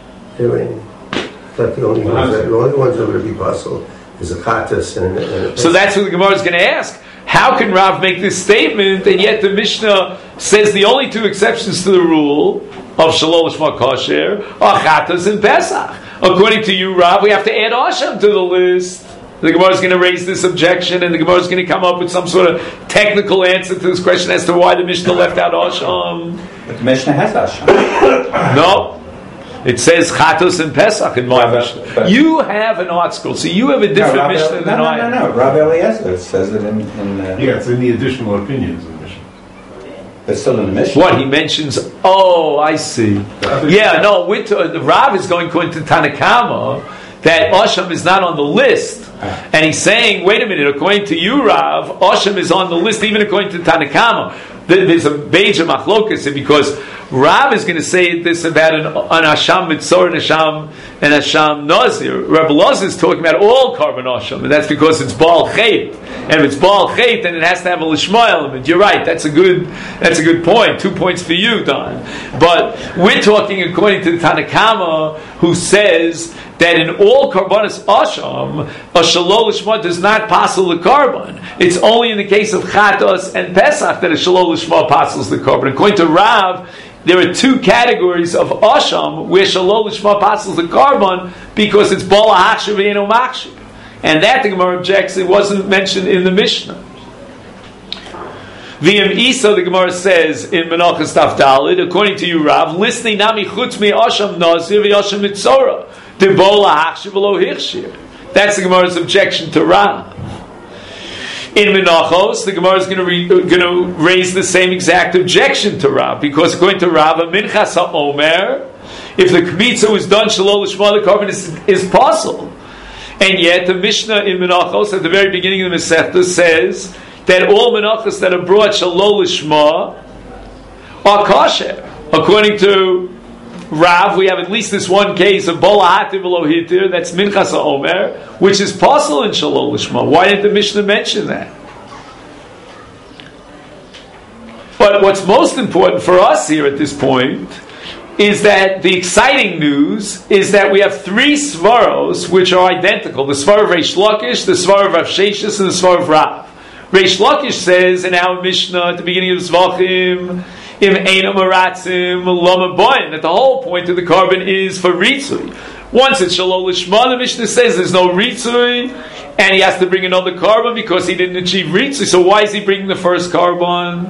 But the only ones that are going to be possible is a chatas and a So that's what the Gemara is going to ask. How can Rav make this statement, and yet the Mishnah says the only two exceptions to the rule of Shalol Lishma Kosher are chatas and Pesach? According to you, Rav, we have to add Asham to the list. The Gemara is going to raise this objection, and the Gemara is going to come up with some sort of technical answer to this question as to why the Mishnah left out Asham. But the Mishnah has Asham. No. It says Chatos and Pesach in my Mishnah. You have an art school, so you have a different Mishnah than I have. No. Rav Eliezer says it in Yeah, it's in the additional opinions of the Mishnah. It's still in the Mishnah. What he mentions? Oh, I see. Yeah, no. The Rav is going to Tanakama that Asham is not on the list, and he's saying, "Wait a minute." According to you, Rav, Asham is on the list, even according to Tanakama. There's a major machlokas because Rav is going to say this about an Asham Mitzor and Asham Nazir. Rabbi Loz is talking about all carbon Asham, and that's because it's Baal Chait. And if it's Baal Chait, then it has to have a Lishma element. You're right. That's a good point. 2 points for you, Don. But we're talking according to the Tanakama, who says that in all karbonis asham, a shalol lishma does not passel the carbon. It's only in the case of chatos and pesach that a shalol lishma passels the carbon. According to Rav, there are two categories of asham where shalol lishma passels the carbon because it's bala hachshav v'eno machshav, and that the Gemara objects it wasn't mentioned in the Mishnah. V'im Isa, the Gemara says in Menachos Daf Daled, according to you, Rav, listening nami chutz mi asham nazir v'asham mitzora. That's the Gemara's objection to Rav. In Menachos, the Gemara is going to raise the same exact objection to Rav, because according to Rav, a minchas ha'omer, if the kmitza was done shalol lishma, the carbon is possible. And yet the Mishnah in Menachos at the very beginning of the Masechta says that all Menachos that are brought shalol lishma are kosher. According to Rav, we have at least this one case of bola hativ v'lo hitir, that's minchas ha'omer, which is possible in shalol lishma. Why didn't the Mishnah mention that? But what's most important for us here at this point is that the exciting news is that we have three svaros which are identical: the svar of Reish Lakish, the svar of Rav Sheshis, and the svar of Rav. Reish Lakish says in our Mishnah at the beginning of Zvachim, Im Eina Maratzim Lama Boyin, that the whole point of the carbon is for Ritzui. Once it's Shalol Lishma, the Mishnah says there's no Ritzui, and he has to bring another carbon because he didn't achieve Ritzui. So why is he bringing the first carbon?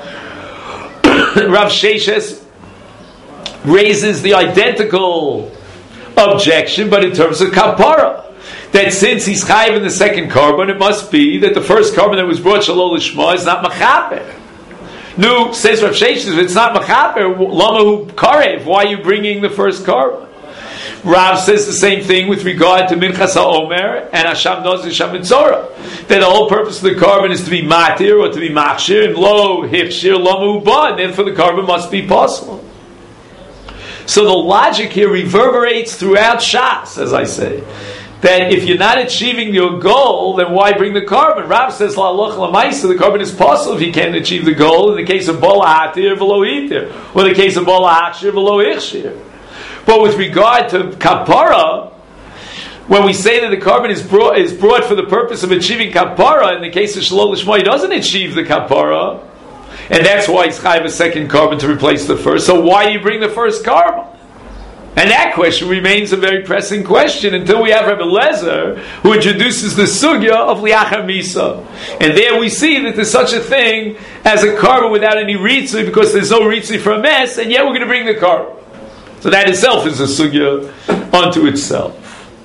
Rav Sheshes raises the identical objection, but in terms of kapara. That since he's chayiv in the second carbon, it must be that the first carbon that was brought Shalol Lishma is not machaper. No, says Rav Sheshes, if it's not machaper, lama hu karev, why are you bringing the first carbon? Rav says the same thing with regard to Minchas HaOmer and Hasham Noz Hasham Mitzorah. That the whole purpose of the carbon is to be matir or to be machshir, and lo hifshir lama hu ba, and therefore the carbon must be possible. So the logic here reverberates throughout Shas, as I say. That if you're not achieving your goal, then why bring the carbon? Rav says, la'aloch la'maisa, the carbon is possible if you can't achieve the goal, in the case of bola hatir v'lo hitir, or in the case of bola hachshir v'lo ichshir. But with regard to kapara, when we say that the carbon is brought for the purpose of achieving kapara, in the case of Shalol Lishma, he doesn't achieve the kapara, and that's why he's chayav a second carbon to replace the first. So why do you bring the first carbon? And that question remains a very pressing question until we have Rebbe Lezer, who introduces the sugya of liachar misa. And there we see that there's such a thing as a carbon without any ritzui, because there's no ritzui for a mess, and yet we're going to bring the carbon. So that itself is a sugya unto itself.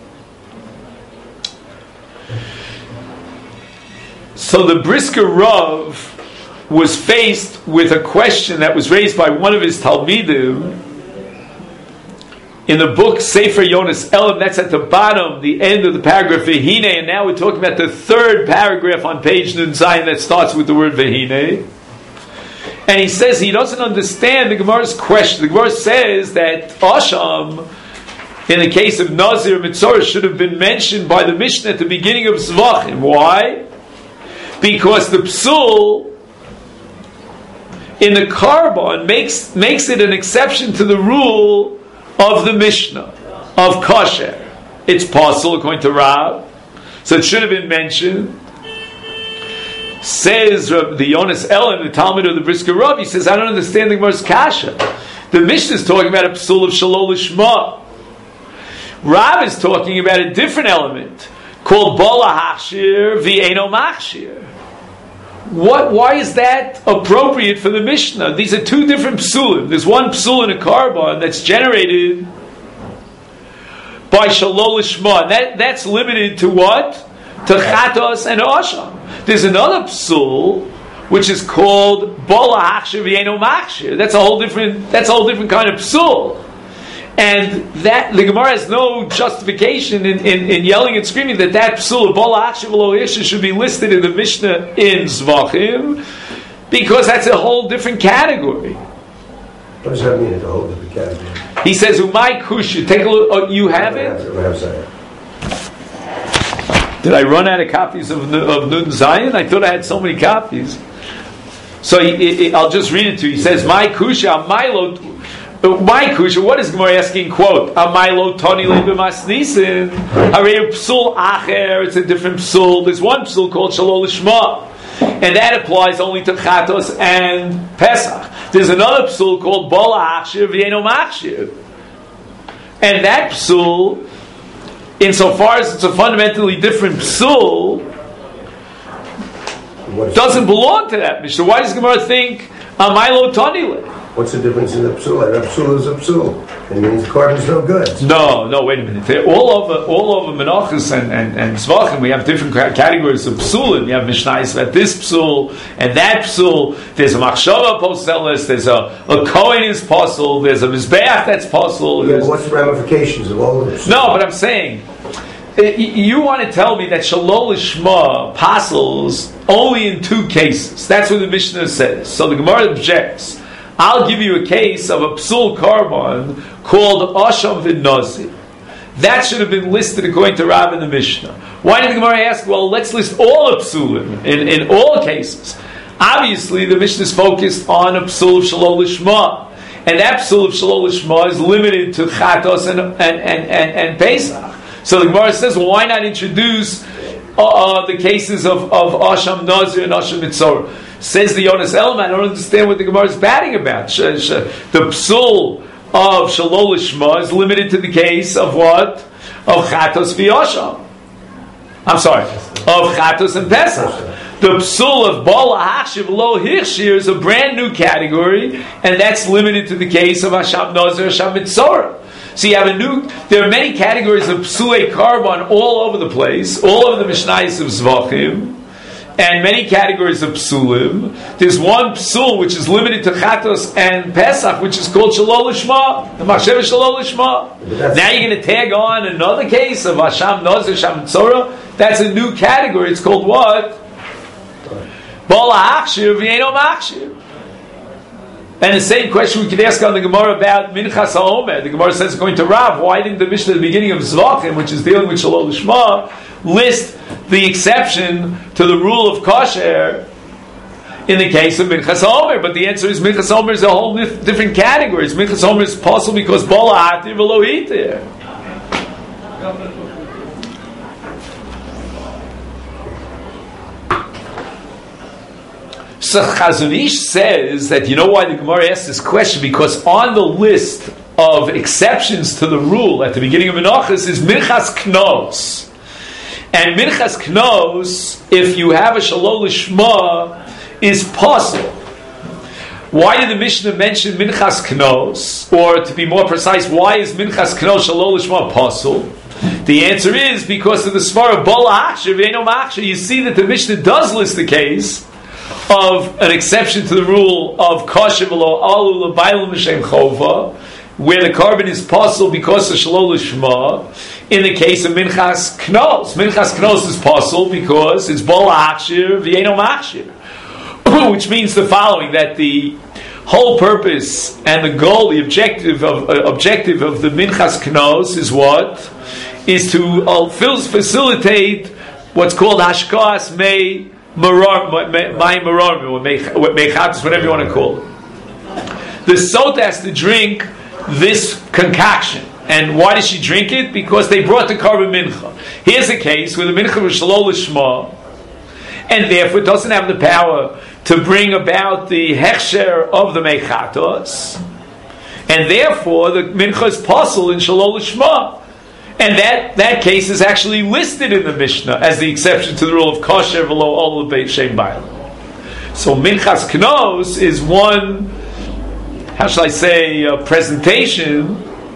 So the Brisker Rav was faced with a question that was raised by one of his Talmidim in the book Sefer Yonas Elam. That's at the bottom, the end of the paragraph Vehine, and now we're talking about the third paragraph on page Nun Zayin that starts with the word Vehine. And he says he doesn't understand the Gemara's question. The Gemara says that Asham, in the case of Nazir Mitzorah, should have been mentioned by the Mishnah at the beginning of Zvachim. Why? Because the Psul in the carbon makes it an exception to the rule of the Mishnah, of kosher. It's possible according to Rav, so it should have been mentioned. Says the Yonas Elam, the Talmud of the Brisker Rav, he says, I don't understand the Gemara's kasha. The Mishnah is talking about a psul of Shalol Lishma. Rav is talking about a different element called Bola Hachshir V'Eino Machshir. Why is that appropriate for the Mishnah? These are two different psulim. There's one psul in a carbon that's generated by Shalol Lishma. That's limited to what? To Chatos and Asham. There's another psul which is called Bola Hachshir V'Eino Machshir. That's a whole different kind of psul. And that the Gemara has no justification in yelling and screaming that psul of Bola Hachshir V'Lo Ichshir should be listed in the Mishnah in Zvachim, because that's a whole different category. What does that mean? It's a whole different category. He says, "Umay kusha." Take a look. Oh, you have it. Did I run out of copies of Nun Zayin? I thought I had so many copies. So I'll just read it to you. He says, "My kusha, my kusha." What is Gemara asking? Quote: "Amaylo toni lebemasnisin harei psul acher." It's a different psul. There's one psul called Shalol Lishma, and that applies only to Chatos and Pesach. There's another psul called Bola Hachshir V'Eino Machshir, and that psul, insofar as it's a fundamentally different psul, doesn't belong to that Mishnah. Why does Gemara think Amaylo toni le? What's the difference in the psul? A psul is a psul. It means the carbon's no good. No, wait a minute. All over Menachos and Zvachim, we have different categories of psulim. You have Mishnayos about this psul and that psul. There's a Machshava Poselis. There's a Kohen is possible. There's a Mizbeach that's possible. Yeah, what's the ramifications of all of this? No, but I'm saying, you want to tell me that Shalol Lishma passes only in two cases. That's what the Mishnah says. So the Gemara objects. I'll give you a case of a psul carbon called Asham V'Nazi. That should have been listed according to Rav in the Mishnah. Why did the Gemara ask, well, let's list all the psulim in all cases? Obviously, the Mishnah is focused on a psul of Shalol Lishma. And that psul of Shalol Lishma is limited to Chatos and Pesach. So the Gemara says, well, why not introduce the cases of Asham Nazir and Asham Mitzorah? Says the Yonas Elam, I don't understand what the Gemara is batting about. The psul of Shalol Lishma is limited to the case of what? Of Chatos v'Yosham. I'm sorry, of Chatos and Pesach. The psul of Bala Hachshiv Lo Hichshir is a brand new category, and that's limited to the case of Hasham Nazir, Hasham Mitzorah. So you have there are many categories of psulei carbon all over the place, all over the Mishnayos of Zvachim, and many categories of psulim. There's one psul which is limited to Chatos and Pesach, which is called Shalol Lishma, the Machsheva Shalol Lishma. Now you're going to tag on another case of Hasham Nazir, Hasham Mitzorah. That's a new category. It's called what? Bala Hachshir v'Yeino Machshir. And the same question we could ask on the Gemara about Minchas HaOmer. The Gemara says, going to Rav, why didn't the Mishnah at the beginning of Zvachim, which is dealing with Shalol Lishma, list the exception to the rule of kosher in the case of Minchas HaOmer? But the answer is Minchas HaOmer is a whole different category. Minchas HaOmer is possible because Bala Hatir v'Lo Hitir. So Chazon Ish says that you know why the Gemara asked this question? Because on the list of exceptions to the rule at the beginning of Menachos is Minchas Knos. And Minchas Knos, if you have a Shalol Lishma, is possible. Why did the Mishnah mention Minchas Knos? Or to be more precise, why is Minchas Knos Shalol Lishma possible? The answer is because of the Svara Bala Hachshir v'Yeino Machshir. You see that the Mishnah does list the case of an exception to the rule of kosher v'lo alu l'baylu m'shem chova, where the carbon is possible because of Shalol Lishma. In the case of Minchas Knos, Minchas Knos is possible because it's Bala Hachshir v'Yeino Machshir, which means the following: that the whole purpose and the goal, the objective of the Minchas Knos is what? Is to facilitate what's called hashkas mei whatever you want to call it. The sota has to drink this concoction. And why does she drink it? Because they brought the carbon mincha. Here's a case where the mincha was Shalol Lishma, and therefore doesn't have the power to bring about the hechsher of the mechatos, and therefore the mincha is possible in Shalol Lishma. And that case is actually listed in the Mishnah as the exception to the rule of kosher v'lo ol beit shem bayil. So Minchas Knos is one, how shall I say, presentation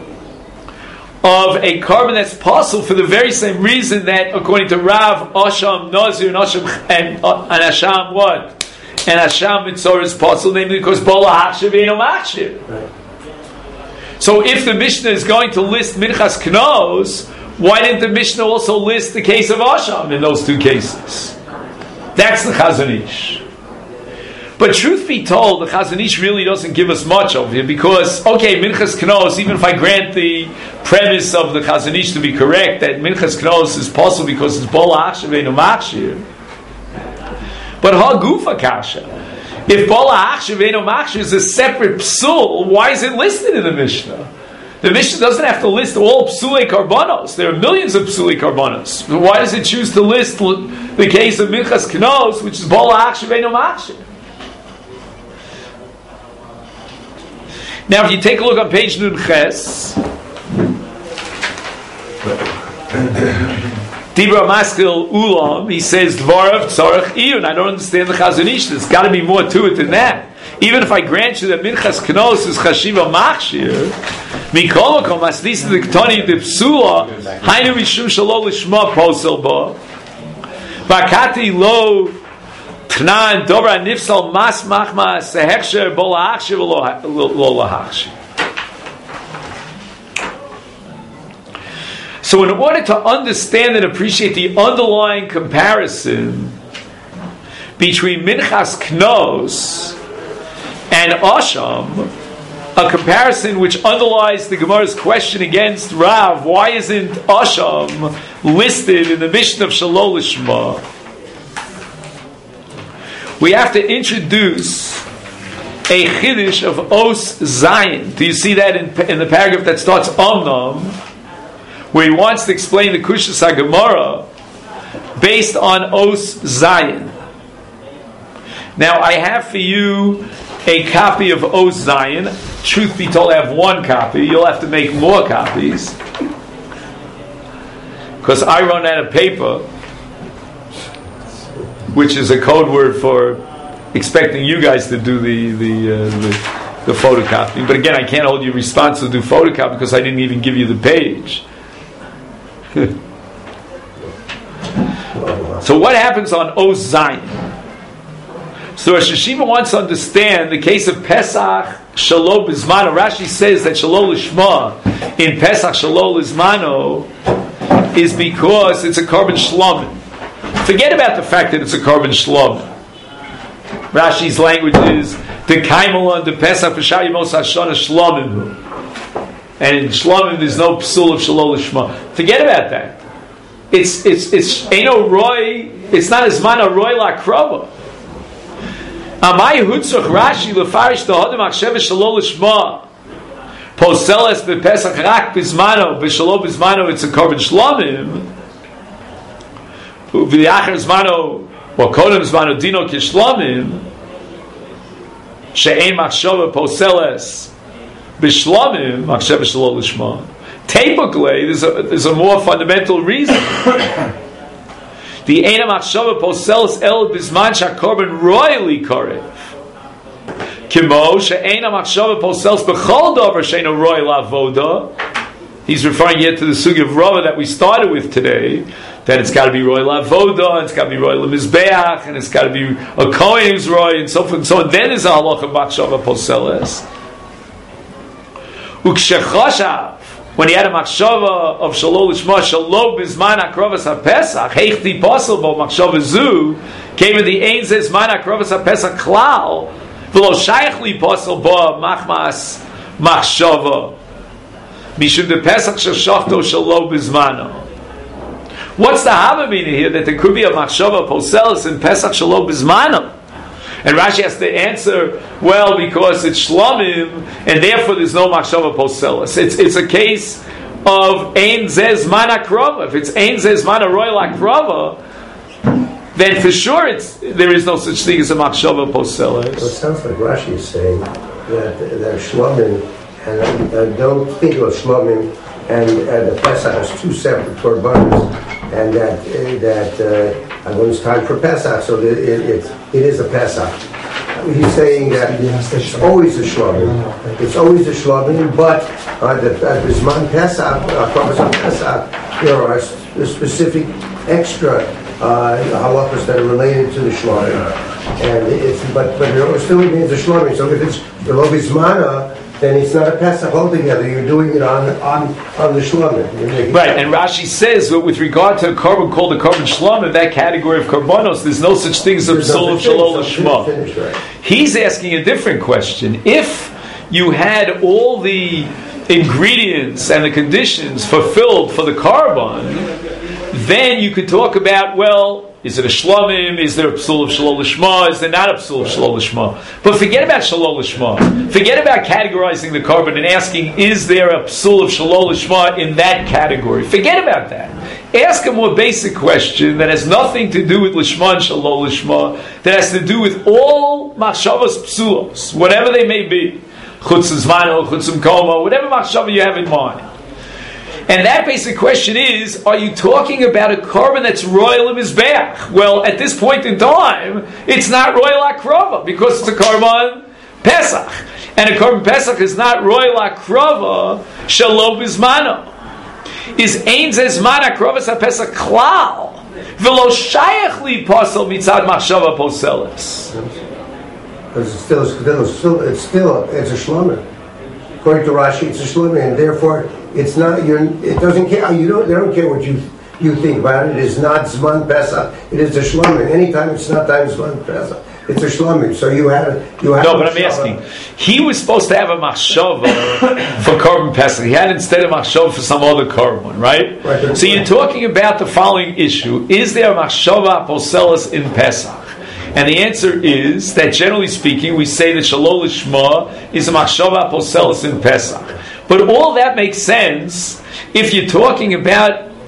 of a carbon that's possible for the very same reason that, according to Rav, Asham Nazir and Asham what? And Asham Mitzorah is possible, namely because Bala Hachshir v'Yeino Machshir. So if the Mishnah is going to list Minchas Knos, why didn't the Mishnah also list the case of Asham in those two cases? That's the Chazon Ish. But truth be told, the Chazon Ish really doesn't give us much over here because, okay, Minchas Knos, even if I grant the premise of the Chazon Ish to be correct, that Minchas Knos is possible because it's Bala Hachshir v'Yeino Machshir, but Hagufa Kasha. If Bala Hachshir v'Yeino Machshir is a separate psul, why is it listed in the Mishnah? The Mishnah doesn't have to list all psulei karbanos. There are millions of psulei karbanos. Why does it choose to list the case of Minchas Knos, which is Bala Hachshir v'Yeino Machshir? Now, if you take a look on page Nun Ches, Dibra Maskil Ulam, he says Dvarav Tzarech Iyun. I don't understand the Chazon Ish. There's got to be more to it than that. Even if I grant you that Minchas Knos is Chashiva Machshir, Mikol Makom Aslis the Ktani the Psula Hainu Mishum Shalol Lishma Posel Ba Vakati Lo Tnan Dobra Nifsal Mas Machma Sehechsher Bola Hachshir Lo Lahachshir. So in order to understand and appreciate the underlying comparison between Minchas Knos and Asham, a comparison which underlies the Gemara's question against Rav, why isn't Asham listed in the Mishnah of Shalol Lishma? We have to introduce a Chiddush of Os Zayin. Do you see that in the paragraph that starts Omnam, where he wants to explain the Kushas HaGemara based on Os Zayin? Now, I have for you a copy of Oz Zion. Truth be told, I have one copy. You'll have to make more copies because I run out of paper, which is a code word for expecting you guys to do the photocopy. But again, I can't hold you responsible to do photocopy because I didn't even give you the page. So what happens on Oz Zion? So Rosh Hashiva wants to understand the case of Pesach Shalom Bizmano. Rashi says that Shalom Lishma in Pesach Shalom Lizmano is because it's a carbon shlomim. Forget about the fact that it's a carbon shlomim. Rashi's language is the Kaimel the Pesach Pesach Yemos Hashana Shlomim, and in Shlomim there's no psul of Shalom Lishma. Forget about that. It's Eino Roy. It's not as man a Roy la Krova. Amay Hutzach Rashi lefarish the Hodem Achshev Shalom Lishma. Poseles bePesach Rak Bizmano beShalom Bizmano. It's a carbon Shlomim. V'Yacher Zmano or Kodem Zmano Dino Kishlomim. She'ein Machshava Poseles b'Shlomim Achshev Shalom Lishma. Typically, there's a more fundamental reason. The Eina Machshava Poseles El Bizman Shakorban royally Korev. Kimo She'eina Machshava Poseles B'chol Dover She'eino Royal Avoda. He's referring yet to the sugi of Rava that we started with today. That it's got to be Royal Avoda, and it's got to be Royal Mizbeach, and it's got to be a Kohen's Roy, and so forth and so on. Then is a halacha Machshava Poseles. Ukshechoshav. When he had a machshava of Shalom Lishma, Shalom Bizman HaKrovas HaPesach, Heichti Posel Bo Machshava Zu, came in the Ein Zeh Zman HaKrovas HaPesach Klal, V'lo Shayach Li Posel Bo Machmas Machshava, Mishum De Pesach Shashachto Shalom Bizmano. What's the Havamina here that there could be a machshava Poseles in Pesach Shalom Bizmano? And Rashi has to answer, well, because it's Shlomim, and therefore there's no Machshava Poseles. It's a case of Ein Zeh Zman HaKrova. If it's Ein Zeh Zman HaRoyal HaKrova, then for sure there is no such thing as a Machshava Poseles. So it sounds like Rashi is saying that Shlomim, and don't think of Shlomim and the Pesach as two separate korbanos, and that when it's time for Pesach, so it is a Pesach. He's saying that it's always a Shlomim. It's always a Shlomim, but the Bizman Pesach, Korban Pesach, there are specific extra halachas that are related to the Shlomim, and but it still remains a Shlomim. So if it's the Lo Bizmana, then it's not a Pesach altogether. You're doing it on the Shlomim. Right, and Rashi says that with regard to a korban called a korban Shlomim, that category of korbanos, there's no such thing as a psul of Shalom Lishma. Right. He's asking a different question. If you had all the ingredients and the conditions fulfilled for the korban, then you could talk about, well, is it a Shlomim? Is there a psul of Shalom Lishma? Is there not a psul of Shalom Lishma? But forget about Shalom Lishma. Forget about categorizing the korban and asking, is there a psul of Shalom Lishma in that category? Forget about that. Ask a more basic question that has nothing to do with Lishma and Shalom Lishma, that has to do with all machshavas psulos, whatever they may be. Chutz Zmano, Chutz Koma, whatever machshava you have in mind. And that basic question is, are you talking about a korban that's royal in Mizbeach? Well, at this point in time, it's not royal akrova, because it's a korban Pesach. And a korban Pesach is not royal akrova, Shalom Bizmano. Is Ein Zeh Zman HaKrovas HaPesach Klal, V'lo Shayach Li Posel Mitzad Machshava Poseles. Because it's a Shlomim. According to Rashi, it's a Shlomim, and therefore it's not. It doesn't care. They don't care what you think about it. It is not Zman Pesach. It is a Shlomim. Anytime it's not time Zman Pesach, it's a Shlomim. So you have. No, but I'm asking. He was supposed to have a machshava for korban Pesach. He had instead a machshava for some other korban, right? So you're talking about the following issue: is there a machshava Poseles in Pesach? And the answer is that, generally speaking, we say that Shalom Lishma is a machshava Poseles in Pesach. But all that makes sense if you're talking about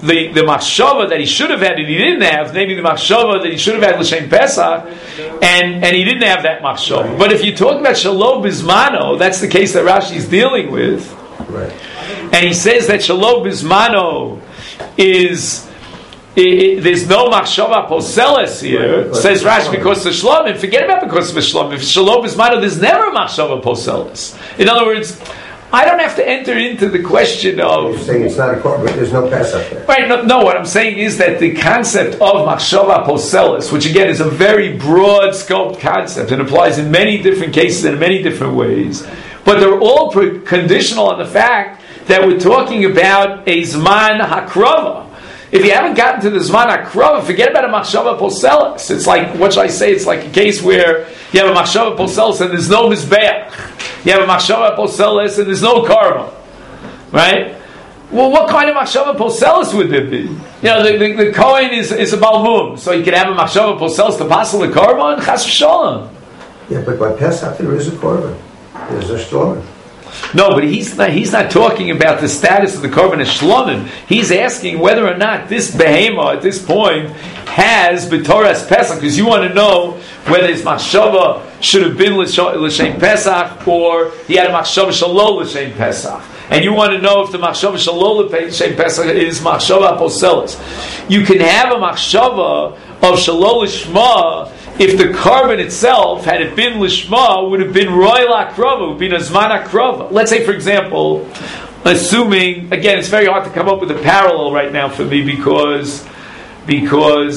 the machshava that he should have had and he didn't have, namely the machshava that he should have had l'shem Pesach, and he didn't have that machshava. But if you talk about shalom bismano, that's the case that Rashi is dealing with. Right. And he says that shalom bismano is there's no machshava poseles here. Right. Says Rashi because the shlomim. Forget about because of the shlomim. If shalom bismano, there's never machshava poseles. In other words, I don't have to enter into the question of. You're saying it's not a korban, there's no Pesach there. Right, no, what I'm saying is that the concept of machshava poselis, which again is a very broad scoped concept and applies in many different cases and in many different ways, but they're all conditional on the fact that we're talking about a Zman Hakrava. If you haven't gotten to the Zman Hakrava, forget about a machshava poselis. It's like, what should I say? It's like a case where you have a machshava poselis and there's no mizbeach. You have a machshava poselis and there's no karma. Right? Well, what kind of machshava poselis would there be? The Kohen is a balmum, so you can have a machshava poselis to passel the karma and chas v'sholem. Yeah, but by Pesach there is a korban. There's a shlomim. No, but he's not talking about the status of the korban as shlomim. He's asking whether or not this behema at this point has b'toras Pesach, because you want to know whether his machshava should have been l'shem Pesach or he had a machshava shalol l'shem Pesach. And you want to know if the machshava shalol l'shem Pesach is machshava poselis. You can have a machshava of shalol l'shma if the korban itself, had it been lishma, would have been royal akrava, would have been a zman akrava. Let's say, for example, assuming, again, it's very hard to come up with a parallel right now for me because there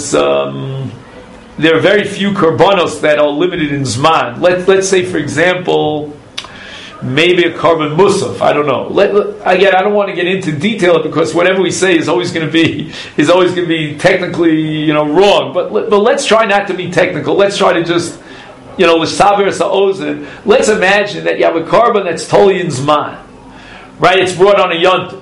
are very few korbanos that are limited in zman. Let's say, for example, maybe a korban musaf. I don't know. Again, I don't want to get into detail because whatever we say is always going to be technically wrong. But let's try not to be technical. Let's try to just l'saver sa'ozen. Let's imagine that you have a korban that's totally in zman, right? It's brought on a yontif.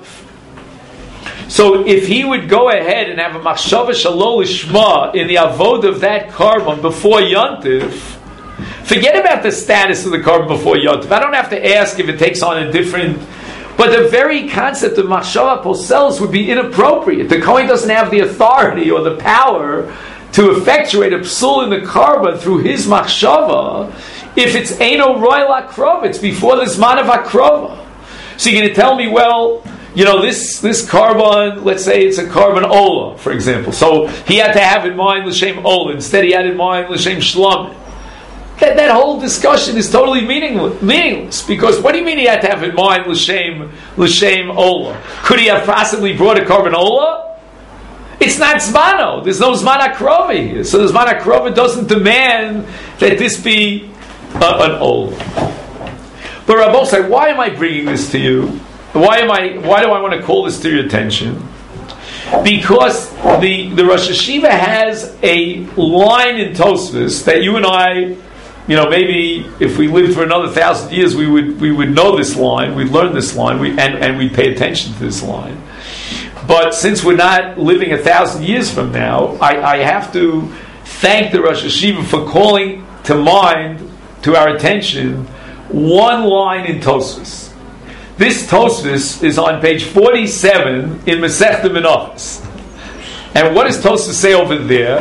So if he would go ahead and have a machshava shalol lishma in the avod of that korban before yontif. Forget about the status of the korban before Yontif. I don't have to ask if it takes on a different. But the very concept of machshava poselis would be inappropriate. The Kohen doesn't have the authority or the power to effectuate a psul in the korban through his machshava if it's Eino Royal Akrova. It's before the Zman of Akrova. So you're going to tell me, well, this korban, let's say it's a korban ola, for example. So he had to have in mind l'shem ola. Instead he had in mind l'shem shlomim. That whole discussion is totally meaningless. Because what do you mean he had to have in mind l'shem ola? Could he have possibly brought a korban ola? It's not zmano. There's no zman akrova here. So the zman akrova doesn't demand that this be an ola. But Rabbosai, why am I bringing this to you? Why do I want to call this to your attention? Because the Rosh Hashiva has a line in Tosfos that you and I, maybe if we lived for another 1,000 years, we would know this line, we'd learn this line, and we'd pay attention to this line. But since we're not living 1,000 years from now, I have to thank the Rosh Hashiva for calling to mind, to our attention, one line in Tosfos. This Tosfos is on page 47 in Masechta Menachos. And what does Tosfos say over there?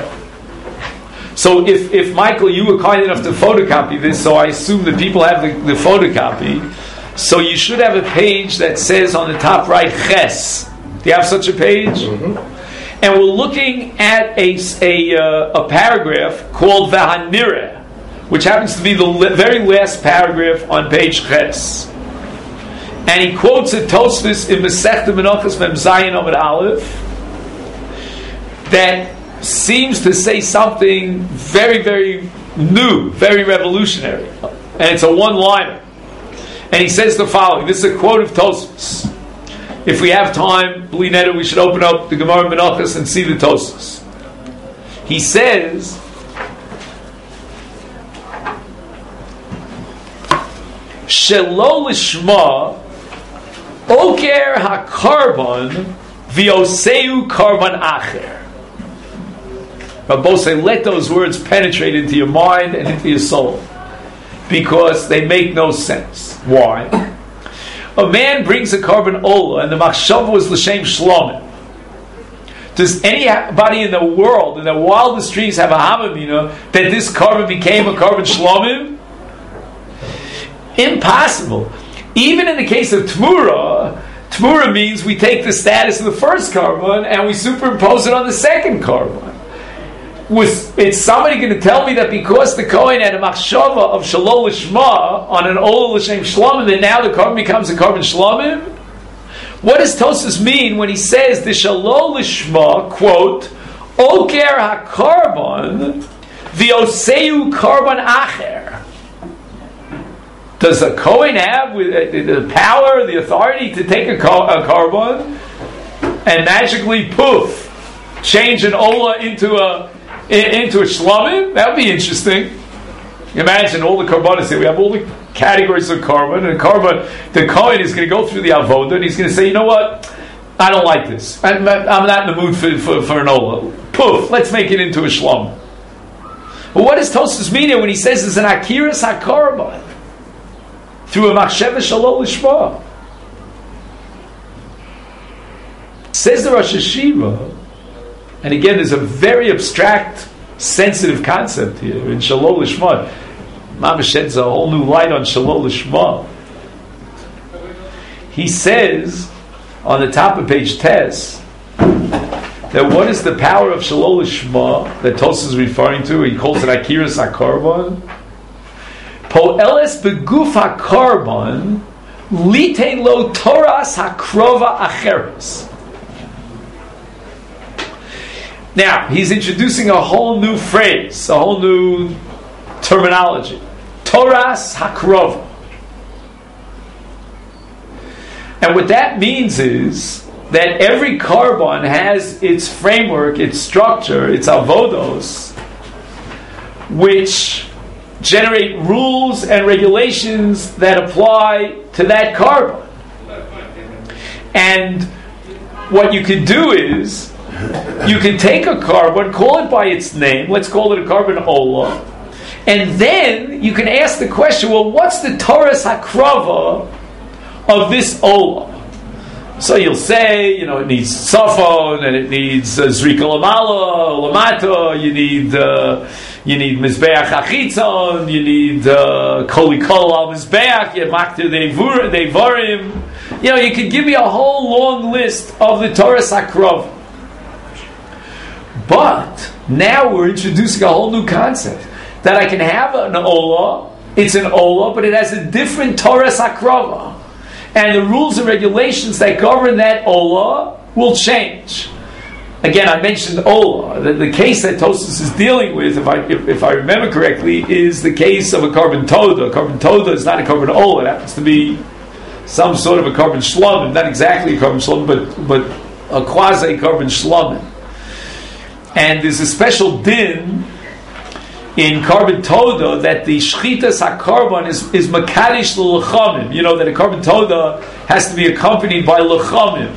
So if Michael, you were kind enough to photocopy this, so I assume that people have the photocopy. So you should have a page that says on the top right, Ches. Do you have such a page? Mm-hmm. And we're looking at a paragraph called Vahanireh, which happens to be the very last paragraph on page Ches. And he quotes a Tosfos in Masechta Menachos Mem Zayin Amud Aleph that seems to say something very, very new, very revolutionary. And it's a one-liner. And he says the following. This is a quote of Tosfos. If we have time, Bli Neder, we should open up the Gemara Menachos and see the Tosfos. He says, Shelo lishma Oker ha-karban v'oseu karban acher. Rabbosai, let those words penetrate into your mind and into your soul, because they make no sense. Why? A man brings a karban ola, and the machshava was l'shem shlomim. Does anybody in the world, in their wildest dreams, have a havamina that this carbon became a carbon shlomim? Impossible. Even in the case of Tmura, Tmura means we take the status of the first carbon and we superimpose it on the second carbon. Is somebody going to tell me that because the Kohen had a machshava of shalol lishma on an ol l'shem shlomim, that now the carbon becomes a carbon shlomim? What does Tosfos mean when he says the shalol lishma, quote, oker ha-carbon v'oseu carbon acher? Does a Kohen have the power, the authority to take a carbon and magically, poof, change an ola into a shlomim? That would be interesting. Imagine all the carbonas here. We have all the categories of carbon, and the Kohen is going to go through the avodah, and he's going to say, you know what? I don't like this. I'm not in the mood for an ola. Poof, let's make it into a shlom. But what does Tosfos mean here when he says it's an akiras ha-carbon? Through a machshava shalol lishma. Says the Rosh Hashiva, and again, there's a very abstract, sensitive concept here in shalol lishma. Mama sheds a whole new light on shalol lishma. He says on the top of page Tes that what is the power of shalol lishma that Tosfos is referring to? He calls it akiras ha-carbon. Po'eles beguf ha-carbon litein lo toras ha-krova acheres. Now, he's introducing a whole new phrase, a whole new terminology. Toras ha-krova. And what that means is that every carbon has its framework, its structure, its avodos, which generate rules and regulations that apply to that carbon. And what you can do is, you can take a carbon, call it by its name, let's call it a carbon ola, and then you can ask the question, well, what's the toras hakrava of this ola? So you'll say, it needs safon, and it needs zrika lamala, lamata, you need mizbeach achitzon, you need koli kol al mizbeach, you have maktir devarim. You could give me a whole long list of the toras hakrava. But now we're introducing a whole new concept that I can have an ola. It's an ola, but it has a different toras hakrava. And the rules and regulations that govern that ola will change. Again, I mentioned ola. The case that Tosfos is dealing with, if I remember correctly, is the case of a carbon toda. A carbon toda is not a carbon ola. It happens to be some sort of a carbon shlomim. Not exactly a carbon shlomim, but a quasi-carbon shlomim. And there's a special din in carbon toda that the shchitas ha-carbon is makadish l'lechamim. That a carbon toda has to be accompanied by lechamim.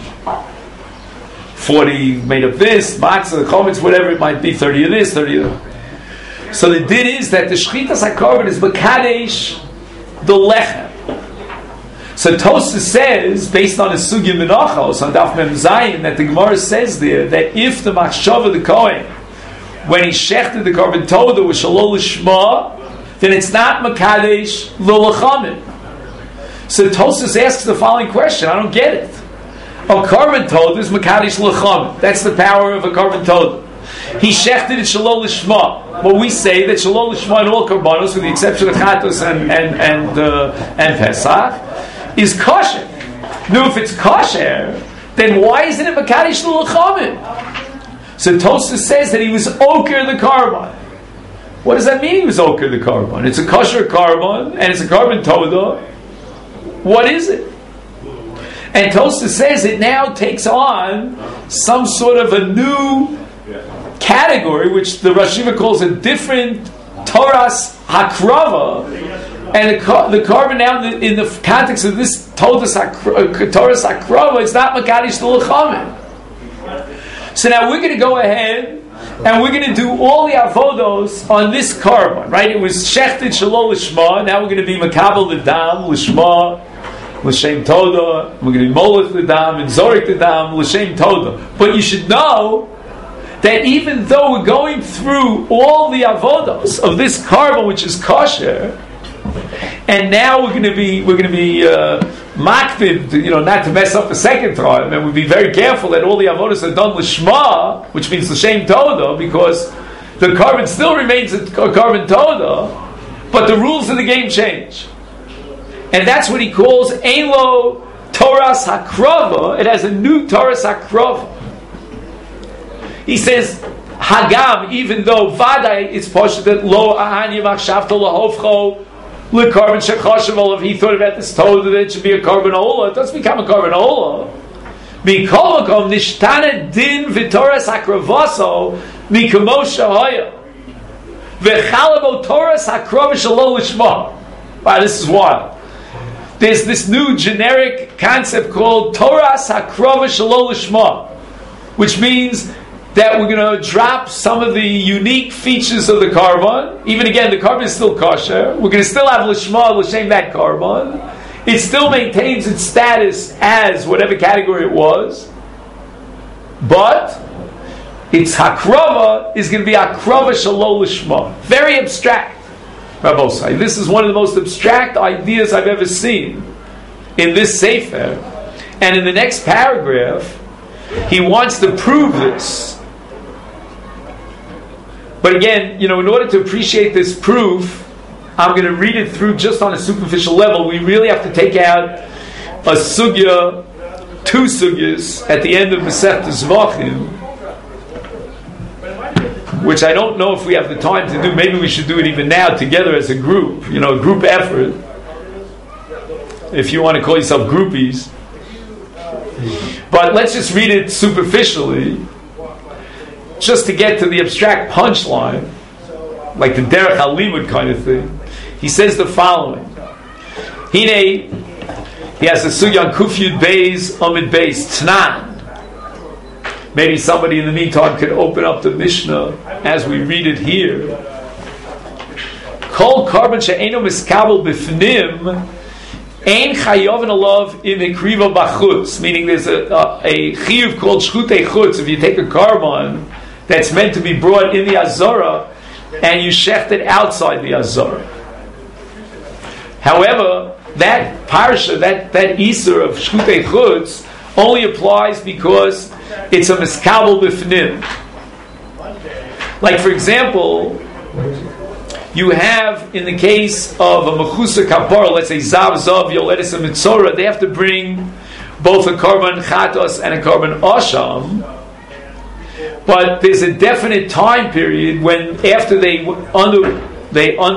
40 made of this, matzah, chametz, whatever it might be, 30 of this, 30 of that. So the din is that the shchitas ha-carbon is makadish the lechem. So Tosfos says, based on the sugya menachos on Daf Mem Zayin, that the Gemara says there that if the machshava the Kohen, when he shechted the carbon toda with shalol lishma, then it's not makadesh lo lachamim. So Tosfos asks the following question. I don't get it. A carbon toda is makadesh lachamim. That's the power of a carbon toda. He shechted it shalol lishma. Well, we say that shalol lishma in all karbanos, with the exception of chatos and Pesach, is kosher. Now, if it's kosher, then why isn't it makadesh lo lachamim? So Tosfos says that he was oker the carbon. What does that mean he was oker the carbon? It's a kosher carbon, and it's a carbon toda. What is it? And Tosfos says it now takes on some sort of a new category, which the Rosh Hashiva calls a different toras hakrava. And the carbon now, in the context of this toras hakrava, it's not makadesh l'lechamim. So now we're going to go ahead and we're going to do all the avodos on this carbon, right? It was shechted shalol lishma. Now we're going to be makabel the dam lishma, l'shem toda. We're going to be molech the dam and zorik the dam l'shem toda. But you should know that even though we're going through all the avodos of this carbon, which is kosher, and now we're going to be makpid, not to mess up the second time, and we'll be very careful that all the avodos are done l'shma, which means l'shem toda, because the carbon still remains a carbon toda, but the rules of the game change. And that's what he calls Ein Lo Toras Hakrava. It has a new Toras Hakrava. He says, Hagam, even though Vadai is poshed that Lo Ahani Machshavto Lahovcho Le Carbon Shechoshev Olav, he thought about this toda that it should be a carbon ola. It doesn't become a carbon ola. Mikol Makom Nishtana Din V'Toras Hakravaso Mikamo Shahaya V'Chalabo Toras Hakrava Shalol Lishma. Wow, this is wild. There's this new generic concept called Toras Hakrava Shalol Lishma, which means that we're going to drop some of the unique features of the carbon. Even again, the carbon is still kosher. We're going to still have Lishma, L'Shem that carbon. It still maintains its status as whatever category it was. But its Hakrava is going to be Hakrava Shalol Lishma. Very abstract. Rabbosai. This is one of the most abstract ideas I've ever seen in this Sefer. And in the next paragraph, he wants to prove this. But again, in order to appreciate this proof, I'm going to read it through just on a superficial level. We really have to take out a sugya, two sugyas, at the end of Masechet Zvachim, which I don't know if we have the time to do. Maybe we should do it even now together as a group, a group effort. If you want to call yourself groupies. But let's just read it superficially, just to get to the abstract punchline, like the Derech HaLimud kind of thing. He says the following. Hine, he has a sugya on Kufyud Beis, Amid Beis, Tnan. Maybe somebody in the meantime could open up the Mishnah as we read it here. Kol carbon she'eno miskabel b'fnim ein chayovin alav im hikriva b'chutz. Meaning there's a chiyuv called shchutei chutz. If you take a carbon that's meant to be brought in the azara and you shecht it outside the azara. However, that parsha, that isur of shchutei chutz only applies because it's a miskabel b'fnim. Like, for example, you have, in the case of a mechusa kapara, let's say zav, yoledes, and mitzora, they have to bring both a carbon chatos and a carbon asham. But there's a definite time period when, after they underwent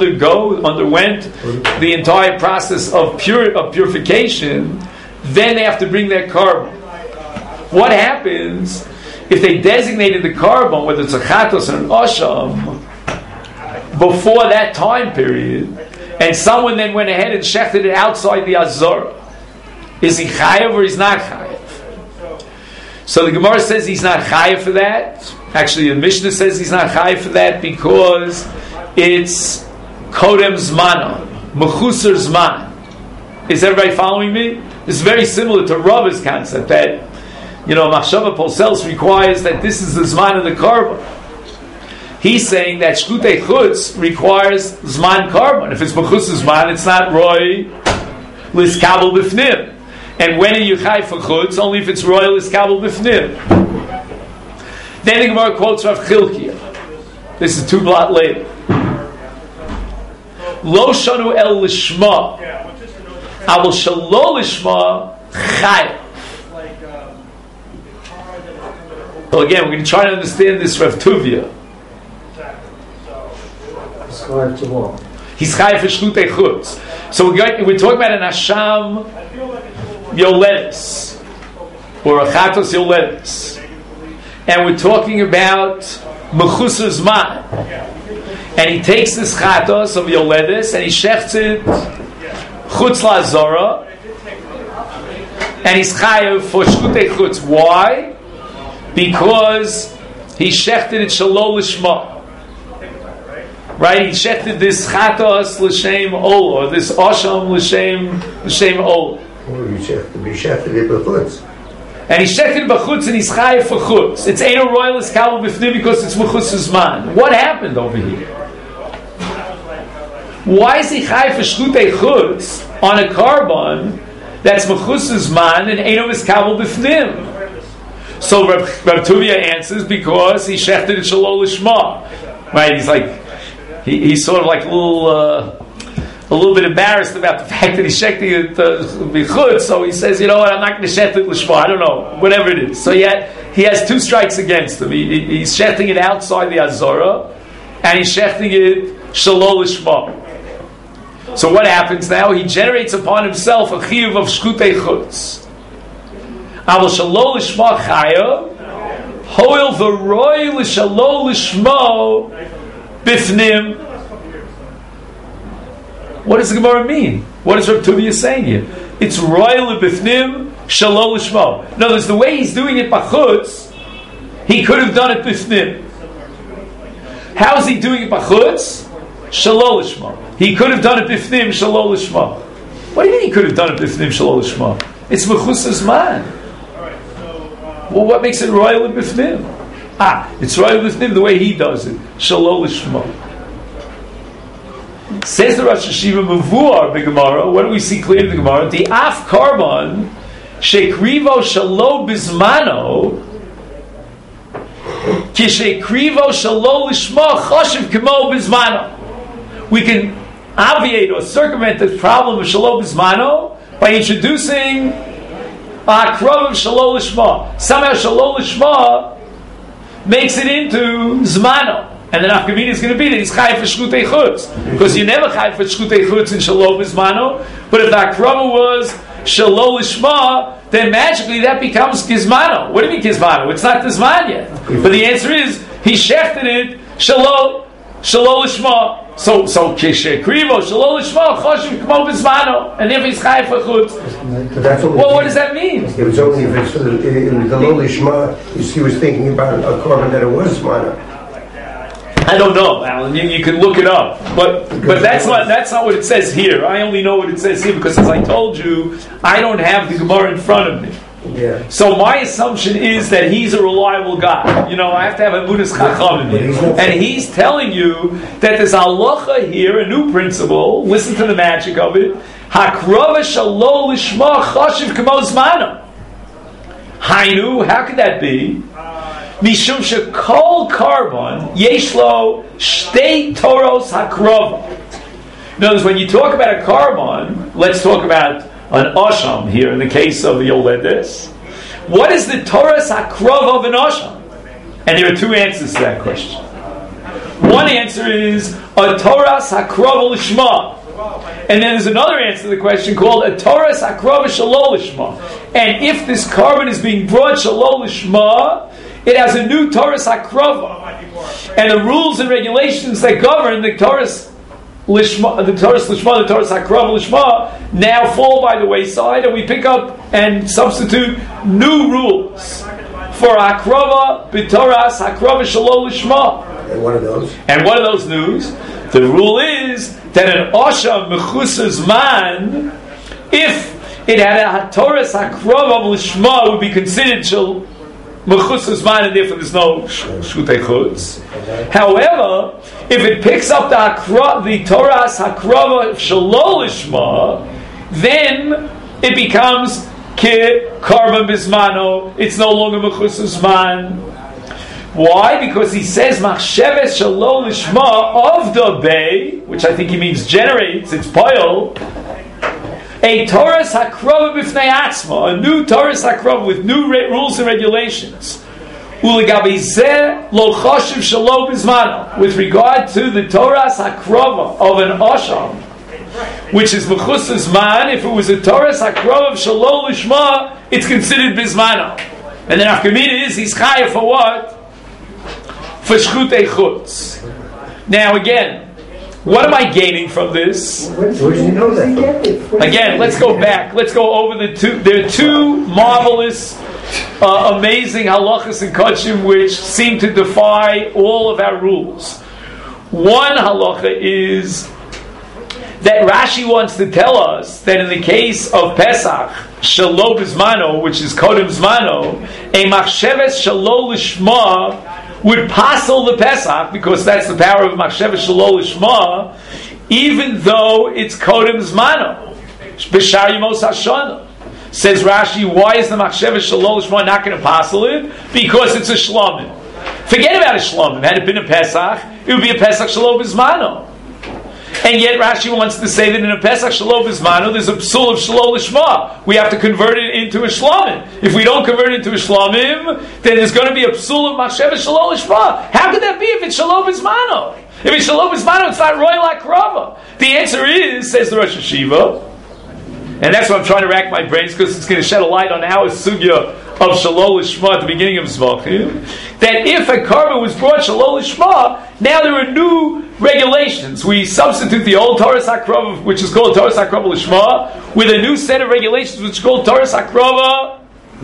the entire process of purification, then they have to bring their carbon. What happens if they designated the carbon, whether it's a chatos or an asham, before that time period, and someone then went ahead and shechted it outside the azara? Is he chayav or he's not chayav? So the Gemara says he's not chayav for that. Actually, the Mishnah says he's not chayav for that because it's kodem zmanon, mechusar zman. Is everybody following me? This is very similar to Rava's concept that, Machshava Posels requires that this is the Zman of the carbon. He's saying that Shkutei Chutz requires Zman carbon. If it's Mechus Zman, it's not Roy Liskabel Bifnim. And when are you Chai for Chutz? Only if it's Roy Liskabel Bifnim. Then the Gemara quotes Rav Chilkiah. This is 2 blot later. Lo Shanu El Lishma. Abel Shalo Lishma Chai. So again, we're going to try to understand this Rav Tuvia. He's chayav for shlutei chutz. So we're talking about an asham yoledes or a chatos yoledes, and we're talking about mechusar zman. And he takes this chatos of yoledes and he shechts it chutz la'azara, and he's chayav for shlutei chutz. Why? Because he shechted it shalol lishma. Right? He shechted this chatos l'shem ola, or this asham l'shem ola. Or you have to be shechted it b'chutz. And he's shechted b'chutz and he's chayav for chutz. It's Eino Royal Kabul Bifnim because it's Mechus's man. What happened over here? Why is he chayav for shchutei chutz on a carbon that's Mechus's man and Eino Kabul Bifnim? So Reb Tuvia answers because he shechted it shalol lishma. Right? He's like, he's sort of like a little bit embarrassed about the fact that he's shechting it bichutz, so he says, you know what, I'm not going to shecht it l'shma, I don't know, whatever it is. So he has two strikes against him. He's shechting it outside the Azorah, and he's shechting it shalol l'shma. So what happens now? He generates upon himself a chiyuv of shkutei chutz. Aval shalol l'shma chayav, hoil v'roi l'shalol l'shma bifnim. What does the Gemara mean? What is Reb Tuvia saying here? It's royal bifnim shalol lishmo. In other words, the way he's doing it b'chutz, he could have done it bifnim. How is he doing it b'chutz? Shalol lishmo. He could have done it bifnim shalol lishmo. What do you mean he could have done it bifnim shalol lishmo? It's mechusas man. Well, what makes it royal bifnim? It's royal bifnim the way he does it. Shalol lishmo. Says the Rosh Hashiva Mavuar b'Gemara. What do we see clearly in the Gemara? The af carbon shekrivo shalo bizmano ki shekrivo shalo lishma chashiv kemo bizmano. We can obviate or circumvent the problem of shalo bizmano by introducing akrav of shalo lishma. Somehow shalo lishma makes it into zmano. And the nafkamina is going to be that he's chayav for shkutei chutz, because you never chayav for shkutei chutz in shalom bizmano. But if the akrama was shalom lishma, then magically that becomes gizmano. What do you mean gizmano? It's not gizman yet. But the answer is he shechted it shalom lishma. So kishekrivo shalom lishma choshev kmo bizmano, and if he's chayav for chutz, well, what does that mean? It was only if it's the low lishma. He was thinking about a carbon that it was zmana. I don't know, Alan. You can look it up, but that's not what it says here. I only know what it says here because, as I told you, I don't have the Gemara in front of me. Yeah. So my assumption is that he's a reliable guy. You know, I have to have a Buddhist Chacham in here, and he's telling you that there's halacha here, a new principle. Listen to the magic of it. Hakrava shalol lishma chashiv kamo zmano. Hainu, how could that be? Mishum shekol carbon yeshlo shtei toros hakrova. In other words, when you talk about a carbon, let's talk about an osham here in the case of the Yoledes. What is the toros hakrova of an osham? And there are two answers to that question. One answer is a toros hakrova lishma. And then there's another answer to the question called a toros hakrova shalol lishma. And if this carbon is being brought shalol lishma, it has a new Torah Hakrava, and the rules and regulations that govern the Torah Lishma, the Torah Hakrava Lishma, now fall by the wayside, and we pick up and substitute new rules for Hakrava, B'Torah Hakrava Shalol Lishma. And one of those news, the rule is that an Osha Mechusas man, if it had a Torah Hakrava Lishma, would be considered Shal Mechusas man, and therefore there's no shkutei chutz. However, if it picks up the Torah's hakrava shalol lishma, then it becomes ki karban bizmano. It's no longer mechusas man. Why? Because he says machsheves shalol lishma of the bay, which I think he means generates. It's poil. A Torah Hakrava b'fnei atzma, a new Torah Hakrava with new rules and regulations. Ulegabi zeh lo choshev shalo bizmano, with regard to the Torah Hakrava of an osham, which is mechusas man. If it was a Torah Hakrava of shalo lishma, it's considered bizmano. And the nafkamina is he's chayav for what? For shchutei chutz. Now again, what am I gaining from this? Where did you know that? Again, let's go back. Let's go over the two. There are two marvelous, amazing halachas and kachim which seem to defy all of our rules. One halacha is that Rashi wants to tell us that in the case of Pesach, Shelo Bizmano, which is Kodem Zmano, a Machsheves Shelo Lishma would passel the Pesach, because that's the power of Machsheves Shelo Lishma, even though it's Kodem Zmano. B'shar Yemos HaShana. Says Rashi, why is the Machsheves Shelo Lishma not going to passel it? Because it's a Shlomim. Forget about a Shlomim. Had it been a Pesach, it would be a Pesach Shelo Bizmano. And yet Rashi wants to say that in a Pesach Shelo Bizmano, there's a psul of Shelo Lishma. We have to convert it into a Shlomim. If we don't convert it into a Shlomim, then there's going to be a psul of Machsheves Shelo Lishma. How could that be if it's Shelo Bizmano? If it's Shelo Bizmano, it's not Royal Akrava. The answer is, says the Rosh Hashiva, and that's why I'm trying to rack my brains, because it's going to shed a light on our sugya of Shelo Lishma at the beginning of Zvachim, that if a carbon was brought Shelo Lishma, now there are new regulations. We substitute the old Torah Sakrava, which is called Torah Sakrava Lishma, with a new set of regulations, which is called Torah Sakrava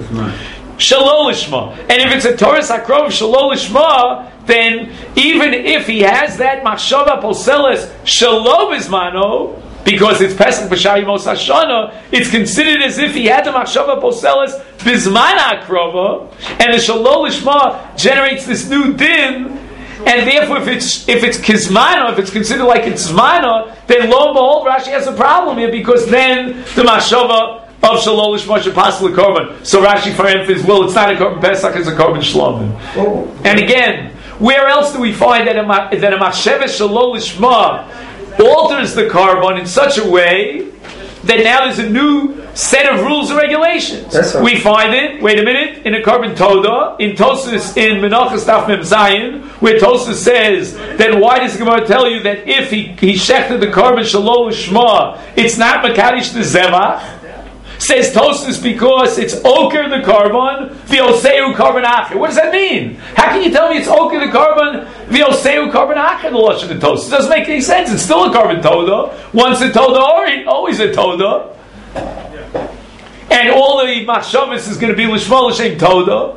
Shelo Lishma. And if it's a Torah Sakrava Shelo Lishma, then even if he has that Machshava Poseles Shelo Bizmano, because it's Pesach B'Shar Yemos HaShana, it's considered as if he had the Machshava Poseles Bizmana Akrova, and the Shelo Lishma generates this new din, and therefore if it's Kizmana, if it's considered like it's Zmana, then lo and behold, Rashi has a problem here, because then the Machshava of Shelo Lishma should pass the Korban. So Rashi for emphasis, well, it's not a Korban Pesach, it's a Korban Shlomim. And again, where else do we find that a Machsheves Shelo Lishma alters the carbon in such a way that now there's a new set of rules and regulations? Right. We find it, wait a minute, in a carbon Toda, in Tosfos, in Menachos Daf Mem Zayin, where Tosfos says, then why does the Gemara tell you that if he shechted the carbon Shelo Lishma, it's not Makadish the Zevach? Says Tosfos, because it's Oker the carbon, V'oseu carbon acher. What does that mean? How can you tell me it's Oker the carbon, V'oseu carbon acher, the Lashon of Tosfos? It doesn't make any sense. It's still a carbon Toda. Once a Toda, always a Toda. And all the Machshavas is going to be Lishma L'Shem Toda.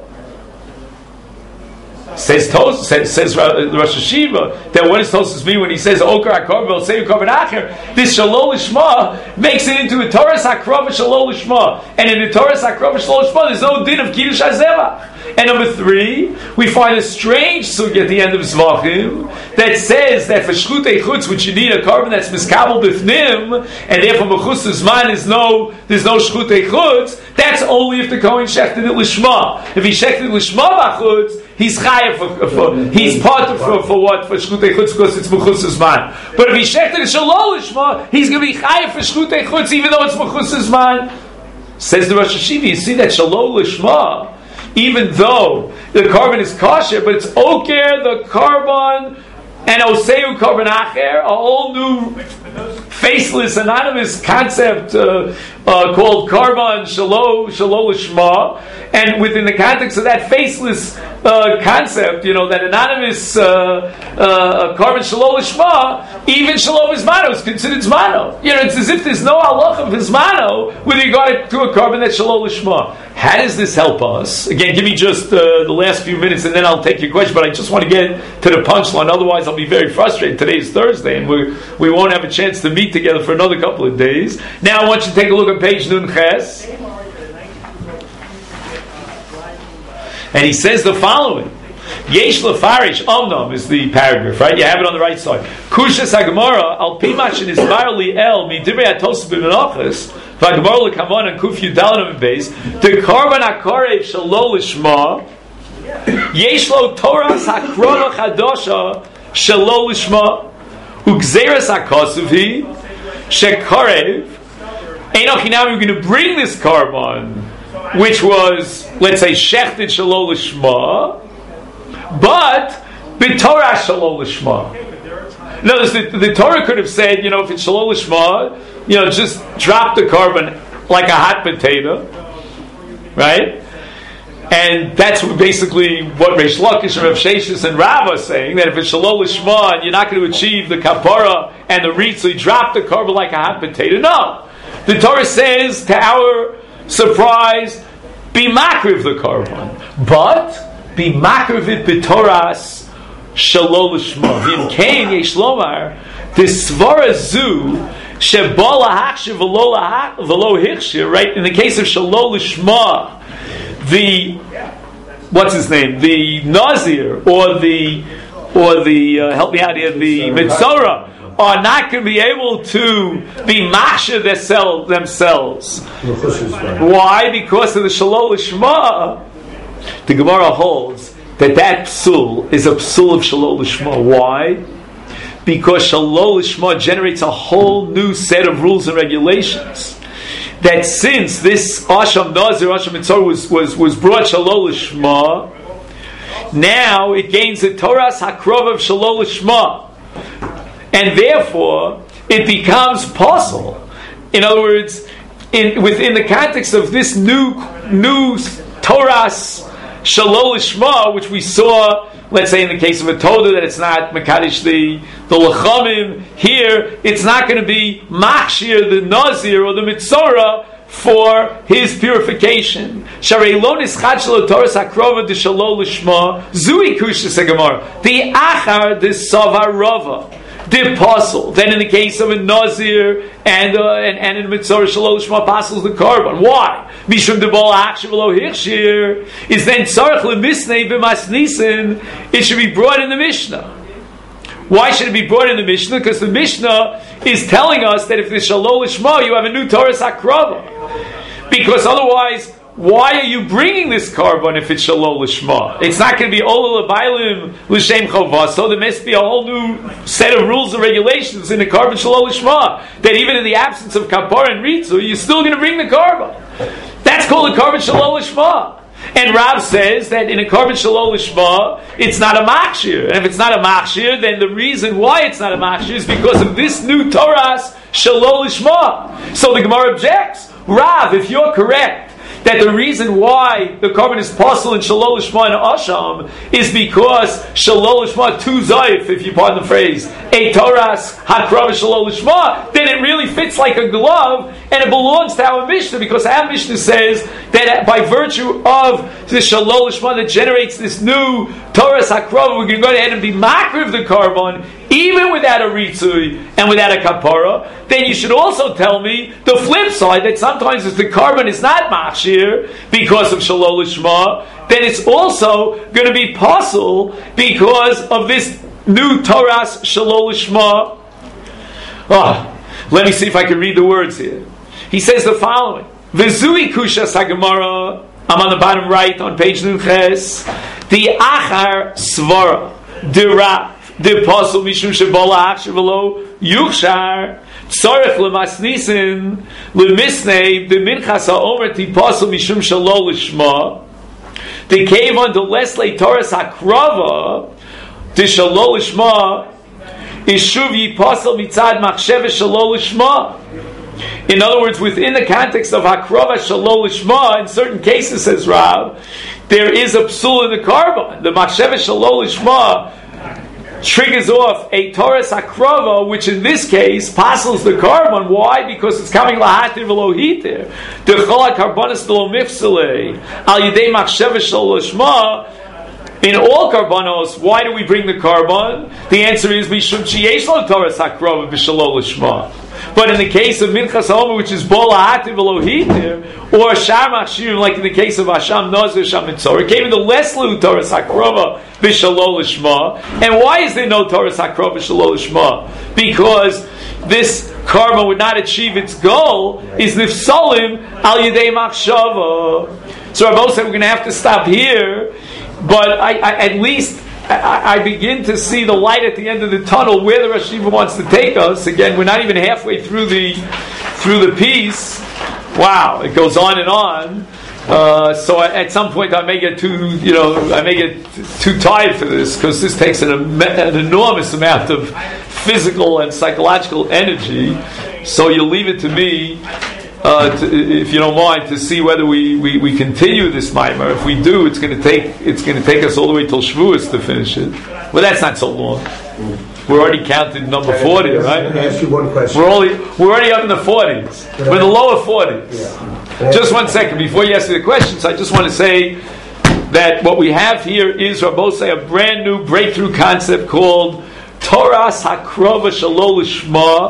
Says Rosh Hashiva, that what does Tosfos mean when he says Oker HaKarban V'oseu Karban Acher? This Shelo Lishma makes it into a Torah Sakrava Shelo Lishma, and in the Torah Sakrava Shelo Lishma there's no din of Kiddush HaZevach. And number 3, we find a strange sugya at the end of Zvachim that says that for Shchutei Chutz, which you need a carbon that's miskabel b'fnim, and therefore Mechus Zman there's no Shchutei Chutz. That's only if the Kohen shechted it Lishma. If he shechted it Lishma b'chutz, he's chayav he's part for what? For Shchutei Chutz, because it's Mechus Zman. But if he shechted it Shelo Lishma, he's going to be chayav for Shchutei Chutz, even though it's Mechus Zman. Says the Rosh Hashiva, you see that Shelo Lishma, even though the carbon is kosher, but it's oker the carbon and oseu carbon acher, a whole new faceless, anonymous concept called carbon shelo lishma, and within the context of that faceless concept, that anonymous carbon shelo lishma, even shelo bizmano is considered zmano. It's as if there's no halach of bizmano with regard to a carbon that's shelo lishma. How does this help us? Again, give me just the last few minutes and then I'll take your question, but I just want to get to the punchline, otherwise I'll be very frustrated. Today is Thursday and we won't have a chance to meet together for another couple of days. Now I want you to take a look at page Nun Ches. And he says the following. Yesh lefarish omnam is the paragraph, right? You have it on the right side. Kushas hagemara al pimash is barli el midivrei atosas b'menachos v'hagemara lekamon and kuf yudalim beis the carbon akarev shelo lishma yesh lo toras hakrona chadosha shelo lishma ugzeres hakosuvhi shekarev enoch. Now we're going to bring this carbon, which was, let's say, shechted shelo lishma, but b'torah shelo lishma. Notice the Torah could have said, if it's shelo lishma, just drop the carbon like a hot potato, right? And that's basically what Reish Lakish and Rav Sheshes and Rav are saying, that if it's shelo lishma and you're not going to achieve the kapara and the ritz, so you drop the carbon like a hot potato. No, the Torah says, to our surprise, be makriv the carbon, but be makriv it b'toras shelo lishma. V'im kain yesh lomar the svara zu Shebola Hakshir Velo Hichshir, right? In the case of Shalol Lishma, the what's his name? The Nazir or the help me out here, the Mitzorah are not going to be able to be machshir themselves. Why? Because of the Shalol Lishma. The Gemara holds that psul is a psul of Shalol Lishma. Why? Because Shalol Lishma generates a whole new set of rules and regulations. That since this Asham Nazir, Asham Mitzorah was brought Shalol Lishma, now it gains the Torah's Hakrov of Shalol Lishma. And therefore, it becomes possible. In other words, within the context of this new Torah's Shalol Lishma, which we saw, let's say in the case of a Toda, that it's not Mekadosh the Lachamim, here it's not going to be Machshir, the Nazir, or the Mitzorah, for his purification. Sharei lo nischad shelo Torah's hakrova de Shalol Lishma, zui kushas haGemara. The achar de savar rava. The apostle. Then in the case of a Nazir and in Mitzorah Shalol Lishma apostles the carbon. Why? Mishum debol achshav lo hichshir is then tzarich lemisnei b'masnisin. It should be brought in the Mishnah. Why should it be brought in the Mishnah? Because the Mishnah is telling us that if there's Shalol Lishma, you have a new Torah's hakrava. Because otherwise, why are you bringing this carbon if it's Shalol Lishma? It's not going to be Ola L'Bailim L'Shem Chovah, so there must be a whole new set of rules and regulations in the carbon Shalol Lishma, that even in the absence of Kapar and Ritzu, you're still going to bring the carbon. That's called a carbon Shalol Lishma. And Rav says that in a carbon Shalol Lishma, it's not a Machshir. And if it's not a Machshir, then the reason why it's not a Machshir is because of this new Torah's Shalol Lishma. So the Gemara objects, Rav, if you're correct, that the reason why the carbon is possible in Shalol Lishma and Asham is because Shalol Lishma tu zayif, if you pardon the phrase, a Torah's Hakrav Shalol Lishma, then it really fits like a glove and it belongs to our Mishnah, because our Mishnah says that by virtue of the Shalol Lishma that generates this new Torah's Hakrav, we're going to go ahead and be makriv of the carbon even without a ritzui and without a kapara. Then you should also tell me the flip side, that sometimes if the carbon is not machshir because of Shalol Lishma, then it's also going to be possible because of this new Torah's Shalol Lishma. Let me see if I can read the words here. He says the following: V'zui kushas haGemara. I'm on the bottom right on page Nunches. The achar svara dira. The apostle mishum shebola achshav v'lo yuchshar tzorech lemasnisin lemisnei the minchas haomer tiposel mishum shalol lishma the cave on the lesle Torah's hakrava the shalol lishma is shuv yiposel mitzad machshev shalol lishma. In other words, within the context of hakrava shalol lishma, in certain cases, says Rav, there is a psul in the carbon. The machshev shalol lishma triggers off a Torah's hakrava, which in this case passes the carbon. Why? Because it's coming lahatir v'lo hitir. The cholak karbonis lo mifsalei al yidei machsheva shel lishma. In all karbanos, why do we bring the carbon? The answer is mishum sheyesh lo Torah's hakrava b'shelo lishma. But in the case of Minchas Haomer, which is Bo Lahativ V'lo Hitir, or Shar Machshirim, like in the case of Hasham Nazir, Hasham Mitzorah, it came in the Leslu Torah's Hakrova B'Shalol Lishma. And why is there no Torah's Hakrova B'Shalol Lishma? Because this karma would not achieve its goal, is Nifsalim Al Yedei Machshava. So Rabbi said we're going to have to stop here, but at least I begin to see the light at the end of the tunnel where the Rosh Yeshiva wants to take us. Again, we're not even halfway through the piece. Wow, it goes on and on. So at some point I may get too tired for this, because this takes an enormous amount of physical and psychological energy. So you'll leave it to me, if you don't mind, to see whether we continue this Maimer. If we do, it's going to take us all the way till Shavuos to finish it. Well, that's not so long. We're already counted number 40, right? Let me ask you one question. We're already up in the 40s. We're in the lower 40s. Yeah. Just one second before you ask me the questions. I just want to say that what we have here is Rabosai, a brand new breakthrough concept called Torah's Hakrova Shalol Lishma.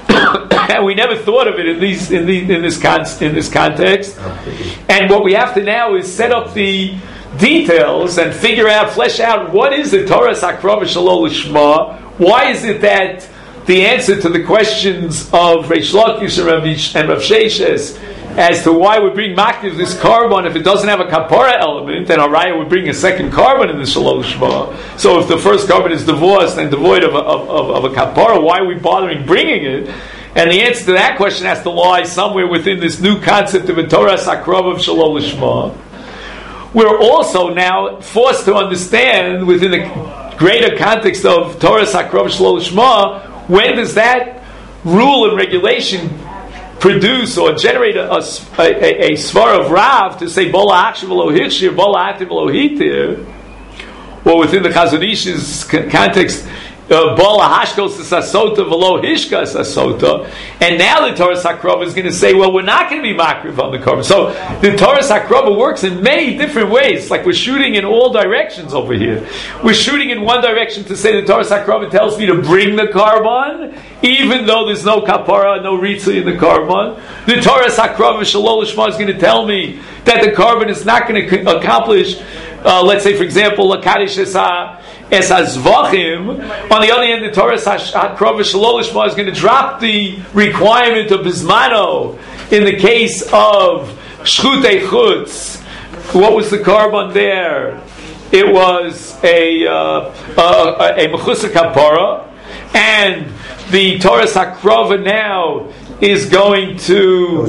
and we never thought of it in this context. And what we have to now is set up the details and flesh out what is the Torah Sakrava Shalol Lishma. Why is it that the answer to the questions of Reish Lakish and Rav Sheshes as to why we bring makriv this carbon if it doesn't have a kapara element, then Araya would bring a second carbon in the Shalol Lishma. So if the first carbon is divorced and devoid of a kapara, why are we bothering bringing it? And the answer to that question has to lie somewhere within this new concept of a Torah Sakrava of Shalol Lishma. We're also now forced to understand within the greater context of Torah Sakrava Shalol Lishma, when does that rule and regulation produce or generate a svar of Rav to say Bola Akshav V'lo Hitshir, Bola Ativ V'lo Hitir, or within the Chazon Ish's context, Bola Hashkos Sasota V'lo Hishka Sasota, and now the Torah Sakrava is going to say, well, we're not going to be makriv on the carbon. So the Torah Sakrava works in many different ways. Like we're shooting in all directions over here. We're shooting in one direction to say the Torah Sakrava tells me to bring the carbon, even though there's no kapara, no ritzah in the carbon. The Torah Sakrava Shalol Lishma is going to tell me that the carbon is not going to accomplish, let's say, for example, Lakadish Es Hazvachim. On the other hand, the Torah Sakrava Shalol Lishma is going to drop the requirement of Bismano in the case of Shchutei Chutz. What was the carbon there? It was a Mechusa Kapara, and the Torah Sakrava now is going to.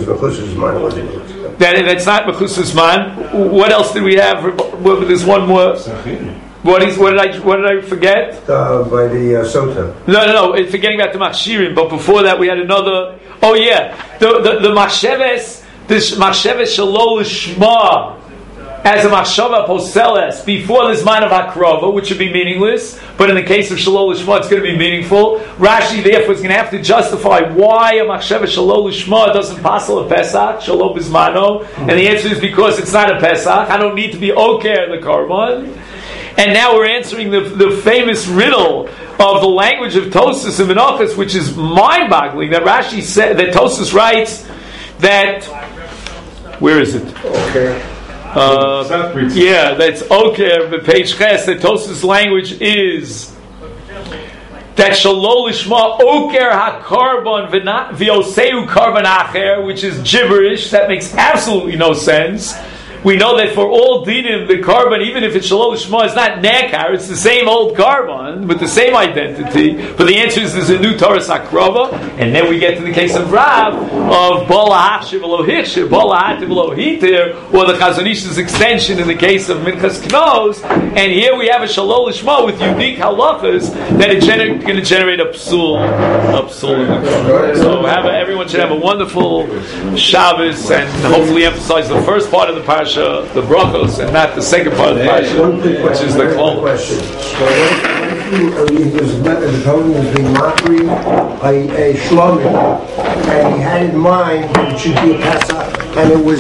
That's not Mechusas Man. What else did we have? There's one more. What did I forget? By the Sota. No. Forgetting about the Machshirim, but before that we had another. Oh yeah, the Machsheves, this Machsheves Shalol Lishma, as a Machshava Poseles before this man of Hakrova, which would be meaningless, but in the case of Shalol Lishma, it's going to be meaningful. Rashi therefore is going to have to justify why a Machshava Shalol Lishma doesn't pass a Pesach, Shalom Bismano, and the answer is because it's not a Pesach. I don't need to be Oker the Karban. And now we're answering the famous riddle of the language of Tosas and Menachos, which is mind-boggling. That Rashi said, that Tosas writes that. Where is it? Okay. That's okay. The page Ches. That Tosas' language is that Shalol Lishma Oker HaKarban V'Oseu Karban Acher, which is gibberish. That makes absolutely no sense. We know that for all dinim, the carbon, even if it's Shalol Lishma, is not nekar, it's the same old carbon with the same identity. But the answer is there's a new Torah Sakrava, and then we get to the case of Rav of Bola Hachshiv V'lo Hichshiv, Bola Hativ V'lo Hitir, or the Chazon Ish's extension in the case of Minchas Knos. And here we have a Shalol Lishma with unique halachas that it's going to generate a psul in the carbon. So everyone should have a wonderful Shabbos, and hopefully emphasize the first part of the parasha, the brachos, and not the second part of the parasha, which is the klal. The Talmud was being mockery a shlomim, and he had in mind that it should be a Pesach, and it was